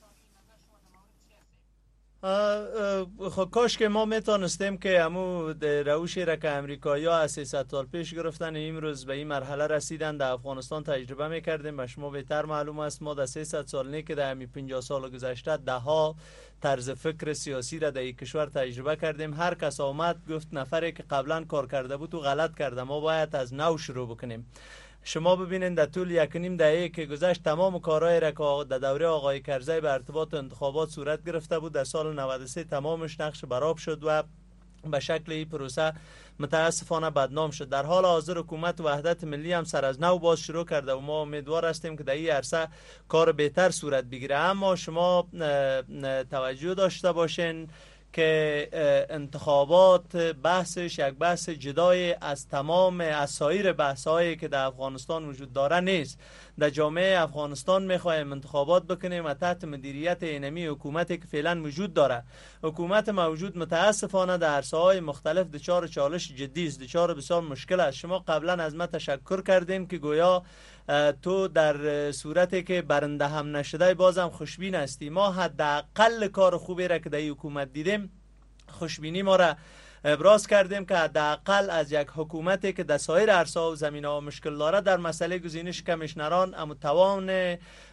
خب کاش که ما میتونستیم که همو روشی را که امریکایی‌ها از 300 سال پیش گرفتن امروز به این مرحله رسیدن در افغانستان تجربه میکردیم. و شما بهتر معلوم است ما در 300 سال نه که در همین 50 سال گذشته ده ها طرز فکر سیاسی را در این کشور تجربه کردیم. هر کس آمد گفت نفری که قبلا کار کرده بود و غلط کرده، ما باید از نو شروع بکنیم. شما ببینید در طول 1.5 دهه که گذشت تمام کارهای را که در دوره آقای کرزی به ارتباط انتخابات صورت گرفته بود در سال 93 تمامش نقش برآب شد و به شکل این پروسه متاسفانه بدنام شد. در حال حاضر حکومت وحدت ملی هم سر از نو باز شروع کرده و ما امیدوار هستیم که در این عرصه کار بهتر صورت بگیره. اما شما توجه داشته باشین که انتخابات بحثش یک بحث جدای از تمام اسایر بحث‌هایی که در افغانستان وجود داره نیست. در جامعه افغانستان می‌خوایم انتخابات بکنیم و تحت مدیریت اینمی حکومتی که فعلا وجود داره. حکومت موجود متاسفانه در عرصه‌های مختلف دچار چالش جدی است، دچار بسیار مشکل است. شما قبلا از ما تشکر کردین که گویا تو در صورتی که برنده هم نشده بازم خوشبین هستی. ما حداقل کار خوبی را که در حکومت دیدیم خوشبینی ما را ابراز کردیم که حداقل از یک حکومتی که در سایر عرصه‌ها و زمینه‌ها مشکل داره در مسئله گزینش کمیشنران اما توان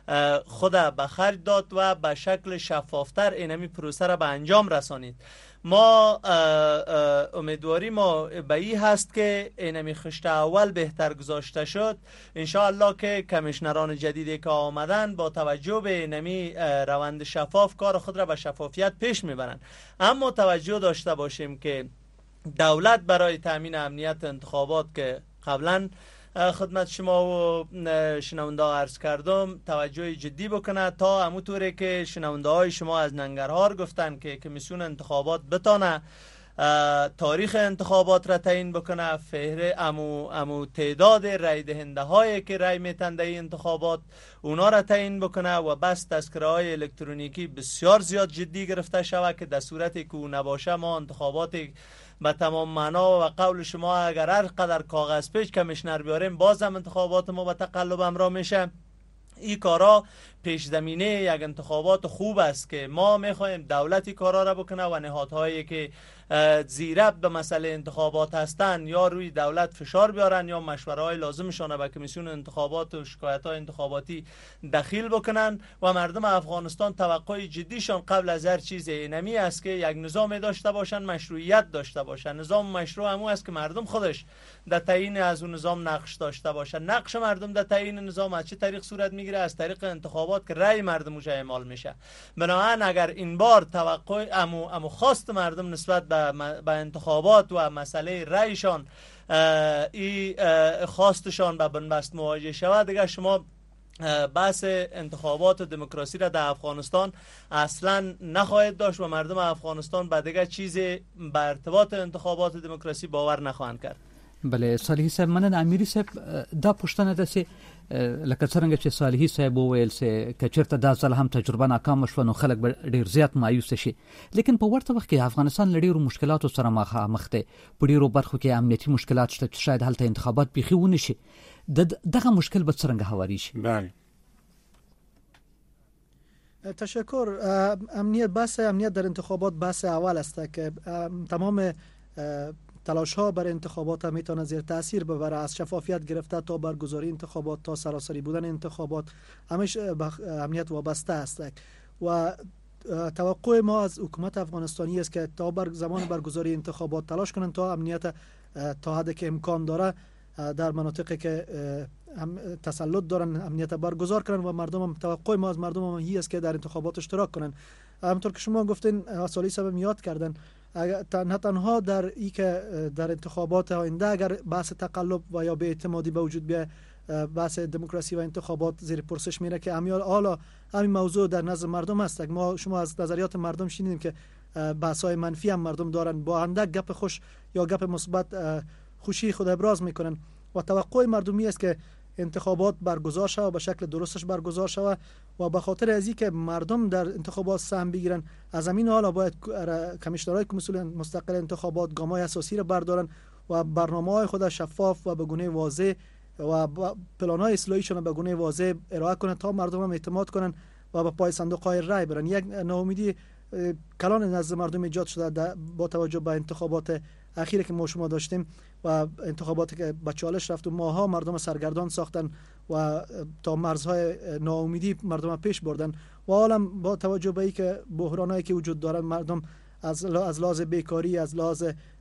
خود به خرج داد و به شکل شفافتر اینمی پروسه را به انجام رسانید. ما امیدواری ما به این هست که اینمی خشت اول بهتر گذاشته شد. انشاءالله که کمیشنران جدیدی که آمدن با توجه به اینمی روند شفاف کار خود را به شفافیت پیش میبرند. اما توجه داشته باشیم که دولت برای تامین امنیت انتخابات که قبلا خدمت شما و شنونده عرض کردم توجه جدی بکنه تا همونطوری که شنونده های شما از ننگرهار گفتن که کمیسیون انتخابات بتانه تاریخ انتخابات را تعیین بکنه، امو تعداد رای دهنده هایی که رای میتن در انتخابات اونا را تعیین بکنه و بس تذکره های الکترونیکی بسیار زیاد جدی گرفته شود که در صورتی که او نباشه ما انتخابات به تمام معنا و قول شما اگر هر قدر کاغذ پیچ کمیشنر بیاریم باز هم انتخابات ما به تقلب امرا میشه. این کارا پیش زمینه یک انتخابات خوب است که ما میخوایم دولتی کارا را بکنه و نهادهایی که زیرب به مسئله انتخابات هستن یا روی دولت فشار بیارن یا مشوره های لازمشان به کمیسیون انتخابات و شکایت های انتخاباتی دخیل بکنن و مردم افغانستان توقع جدیشان قبل از هر چیز اینمی است که یک نظام داشته باشن، مشروعیت داشته باشن. نظام مشروع همون است که مردم خودش در تعیین از اون نظام نقش داشته باشن. نقش مردم در تعیین نظام از چه طریق صورت میگیره؟ از طریق انتخابات که رأی مردم اون اعمال میشه. بنابراین اگر این بار توقع امو خواست مردم نسبت به انتخابات و مسئله رأیشان خواستشان به بنبست مواجه شود، دیگه شما بحث انتخابات و دموکراسی را در افغانستان اصلا نخواهید داشت و مردم افغانستان به دیگه چیز به ارتباط انتخابات و دموکراسی باور نخواهند کرد. بله صالحی صاحب، من امیری صاحب دا پښتنه دسه لکه څنګه چې صالحی صاحب وویل سه کچرته دا ځل هم تجربه ناکام شو نو خلک ډیر زیات مایوس شي، لیکن په ورته وخت کې افغانستان لړ ډیرو مشکلاتو سره مخ دی. په ډیرو برخو کې امنیتي مشکلات شته چې شاید هلته انتخابات بيخي ونه شي. دغه مشکل به څنګه هواري شي؟ بله تشکر. امنیت در انتخابات بحث اول است که تمام تلاش ها برای انتخابات هم میتونه زیر تاثیر ببره، از شفافیت گرفته تا برگزاری انتخابات تا سراسری بودن انتخابات همش امنیت وابسته است و توقع ما از حکومت افغانستانی است که تا زمان برگزاری انتخابات تلاش کنند تا امنیت تا حدی که امکان داره در مناطقی که تسلط دارن امنیت برگزار کنن و مردم هم توقع ما از مردم هم هی است که در انتخابات اشتراک کنن. همونطور که شما گفتین صالحی صاحب یاد کردن، نه تنها در ای که در انتخابات آینده اگر بحث تقلب و یا بی‌اعتمادی به وجود بیاد، بحث دموکراسی و انتخابات زیر پرسش میره که همین موضوع در نظر مردم است. شما از نظریات مردم شنیدیم که بحث‌های منفی هم مردم دارن، با اندک گپ خوش یا گپ مثبت خوشی خود ابراز میکنن و توقع مردمی است که انتخابات برگزار شود و به شکل درستش برگزار شود و به خاطر از اینکه مردم در انتخابات سهم بگیرن، از همین حالا باید کمیشنرهای کمیسیون مستقل انتخابات گام‌های اساسی را بردارن و برنامه‌های خود شفاف و به گونه واضح و پلان‌های اصلاحیشون به گونه واضح ارائه کنن تا مردم هم اعتماد کنن و به پای صندوق‌های رای برن. یک ناامیدی کلان نزد مردم ایجاد شده با توجه به انتخابات اخیری که ما شما داشتیم و انتخاباتی که به چالش رفت و ماها مردم سرگردان ساختن و تا مرزهای ناامیدی مردم پیش بردن و حالا با توجه به اینکه بحرانایی که وجود داره مردم از لحاظ بیکاری، از لحاظ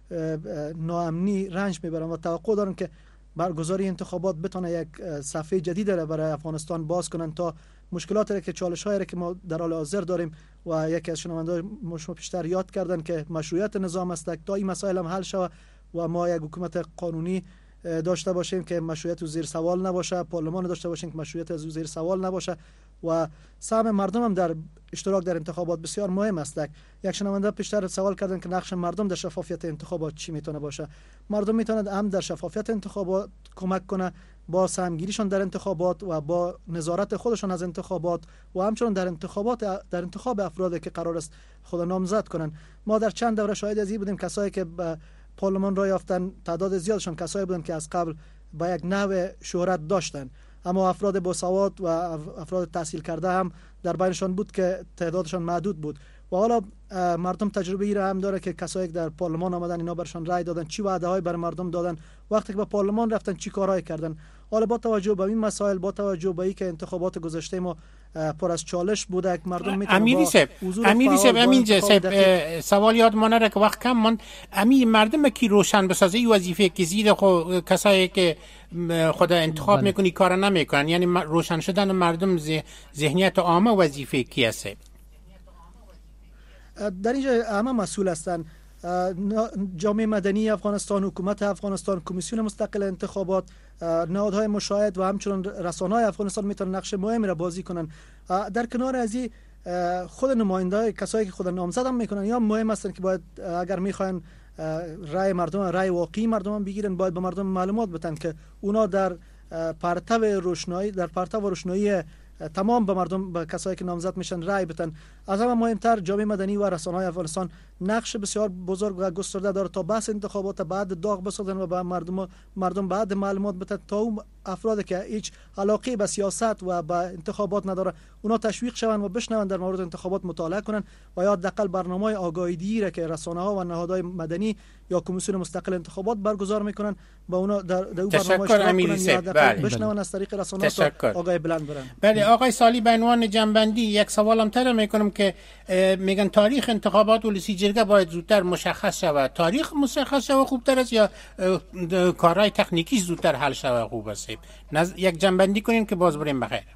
ناامنی رنج میبرن و توقع دارن که برگزاری انتخابات بتونه یک صفحه جدید را برای افغانستان باز کنن تا مشکلاتی که چالش‌هایی را که ما در حال حاضر داریم و یکی از شنونده‌ها شما پیشتر یاد کردن که مشروعیت نظام است تا این مسائل هم حل شود و ما یک حکومت قانونی داشته باشیم که مشروعیت زیر سوال نباشه، پارلمان داشته باشیم که مشروعیت زیر سوال نباشه و سهم مردم هم در اشتراک در انتخابات بسیار مهم است. یک شنونده پیشتر سوال کردن که نقش مردم در شفافیت انتخابات چی میتونه باشه. مردم میتونه هم در شفافیت انتخابات کمک کنه با سهمگیریشون در انتخابات و با نظارت خودشون از انتخابات و همچنین در انتخاب افرادی که قرار است خود نامزد کنن. ما در چند دوره شاهد از این بودیم کسایی که پارلمان را یافتن تعداد زیادشون کسایی بودن که از قبل با یک نوع شهرت داشتن، اما افراد با سواد و افراد تحصیل کرده هم در بینشان بود که تعدادشان محدود بود و حالا مردم تجربه ای را هم داره که کسایی که در پارلمان آمدن اینا برشان رای دادن، چی وعده های بر مردم دادن، وقتی که به پارلمان رفتن چی کارهای کردن. حالا با توجه به این مسائل، با توجه به اینکه انتخابات گذشته ما پر از چالش بوده، مردم میتونن امیری صاحب امین صاحب سوال یاد ما نره که وقت کم من امی مردم کی روشن بسازه این وظیفه که زیر کسایی که خود انتخاب میکنی کار نمیکنن، یعنی روشن شدن مردم ذهنیت عامه وظیفه کی است؟ در اینجا همه مسئول هستند، جامعه مدنی افغانستان، حکومت افغانستان، کمیسیون مستقل انتخابات، نهادهای مشاهد و همچنین رسانه‌های افغانستان میتونن نقش مهمی را بازی کنن. در کنار از این خود نماینده‌های کسایی که خود نامزد هم میکنن یا مهم هستن که باید اگر میخواین رای مردم، رای واقعی مردم بگیرن، باید به مردم معلومات بدن که اونا در پرتو روشنایی تمام به مردم، به کسایی که نامزد میشن رای بدن. از همه مهمتر جامعه مدنی و رسانه‌های افغانستان نقش بسیار بزرگ و گسترده داره تا بحث انتخابات بعد داغ بسازن و به مردم بعد معلومات بدن تا اون افرادی که هیچ علاقه به سیاست و به انتخابات نداره اونا تشویق شون و بشنون در مورد انتخابات مطالعه کنن و یا حداقل برنامه آگاهی را که رسانه‌ها و نهادهای مدنی یا کمیسیون مستقل انتخابات برگزار میکنن با اونا در اون برنامه اشتراک کنن، بشنون از طریق رسانه‌ها آگاهی بلند برن. بله آقای سالی، به عنوان جنبندی یک سوالم طرح میکنم که میگن تاریخ انتخابات ولسی جرگه باید زودتر مشخص شود. تاریخ مشخص شود خوبتر است یا کارهای تکنیکی زودتر حل شود خوب است؟ یک جنبندی کنین که باز بریم بخیر.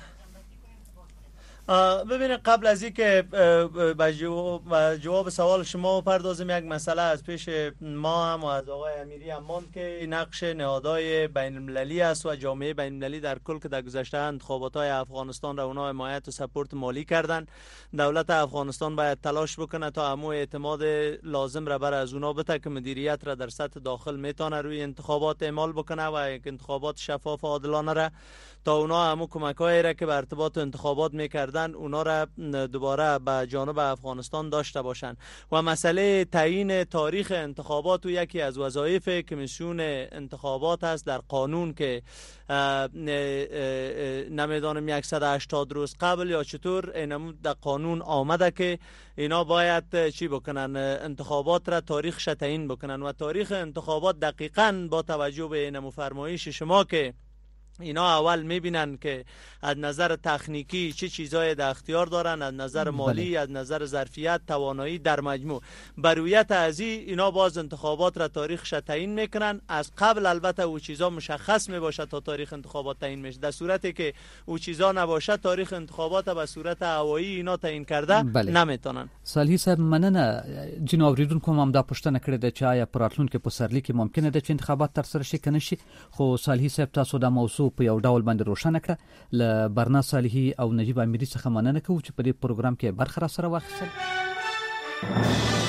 ببینید قبل از این که به جواب سوال شما پردازم، یک مسئله از پیش ما هم و از آقای امیری هم ماند که نقش نهادهای بین المللی است و جامعه بین المللی در کل که در گذشته انتخابات های افغانستان را اونا حمایت و سپورت مالی کردن. دولت افغانستان باید تلاش بکنه تا همو اعتماد لازم را بر از اونا بده که مدیریت را در سطح داخل میتونه روی انتخابات اعمال بکنه و یک انتخابات شفاف و عادلانه را تا اونا همو کمک‌هایی را که به ارتباط انتخابات میکردن اونا را دوباره به جانب افغانستان داشته باشند. و مسئله تعیین تاریخ انتخابات و یکی از وظایف کمیسیون انتخابات است در قانون که نمیدانم 180 روز قبل یا چطور اینم در قانون آمده که اینا باید چی بکنن، انتخابات را تاریخش تعیین بکنن و تاریخ انتخابات دقیقاً با توجه به اینم فرمایش شما که اینا اول میبینن که از نظر تکنیکی چه چیزای در اختیار دارن، از نظر مالی، از نظر ظرفیت، توانایی در مجموع. برویت از اینا باز انتخابات را تاریخش تعیین میکنن. از قبل البته او چیزا مشخص میباشه تا تاریخ انتخابات تعیین میشه. در صورتی که او چیزا نباشه تاریخ انتخابات به صورت هوایی اینا تعیین کرده نمیتونن. صالحی صاحب مننه. جناب ریدون کوم هم دا پښتنه کړې ده چې آیا پراتلون کې په سرلی کې ممکنه ده چې انتخابات تر سره شي کنه شي. خو صالحی صاحب تاسو دا موضوع په یو ډول باندې روښانه کړه. ل برنا صالحی او نجیب امیری څخه مننه کوم چې په دې پروګرام کې برخه را سره واخیستل.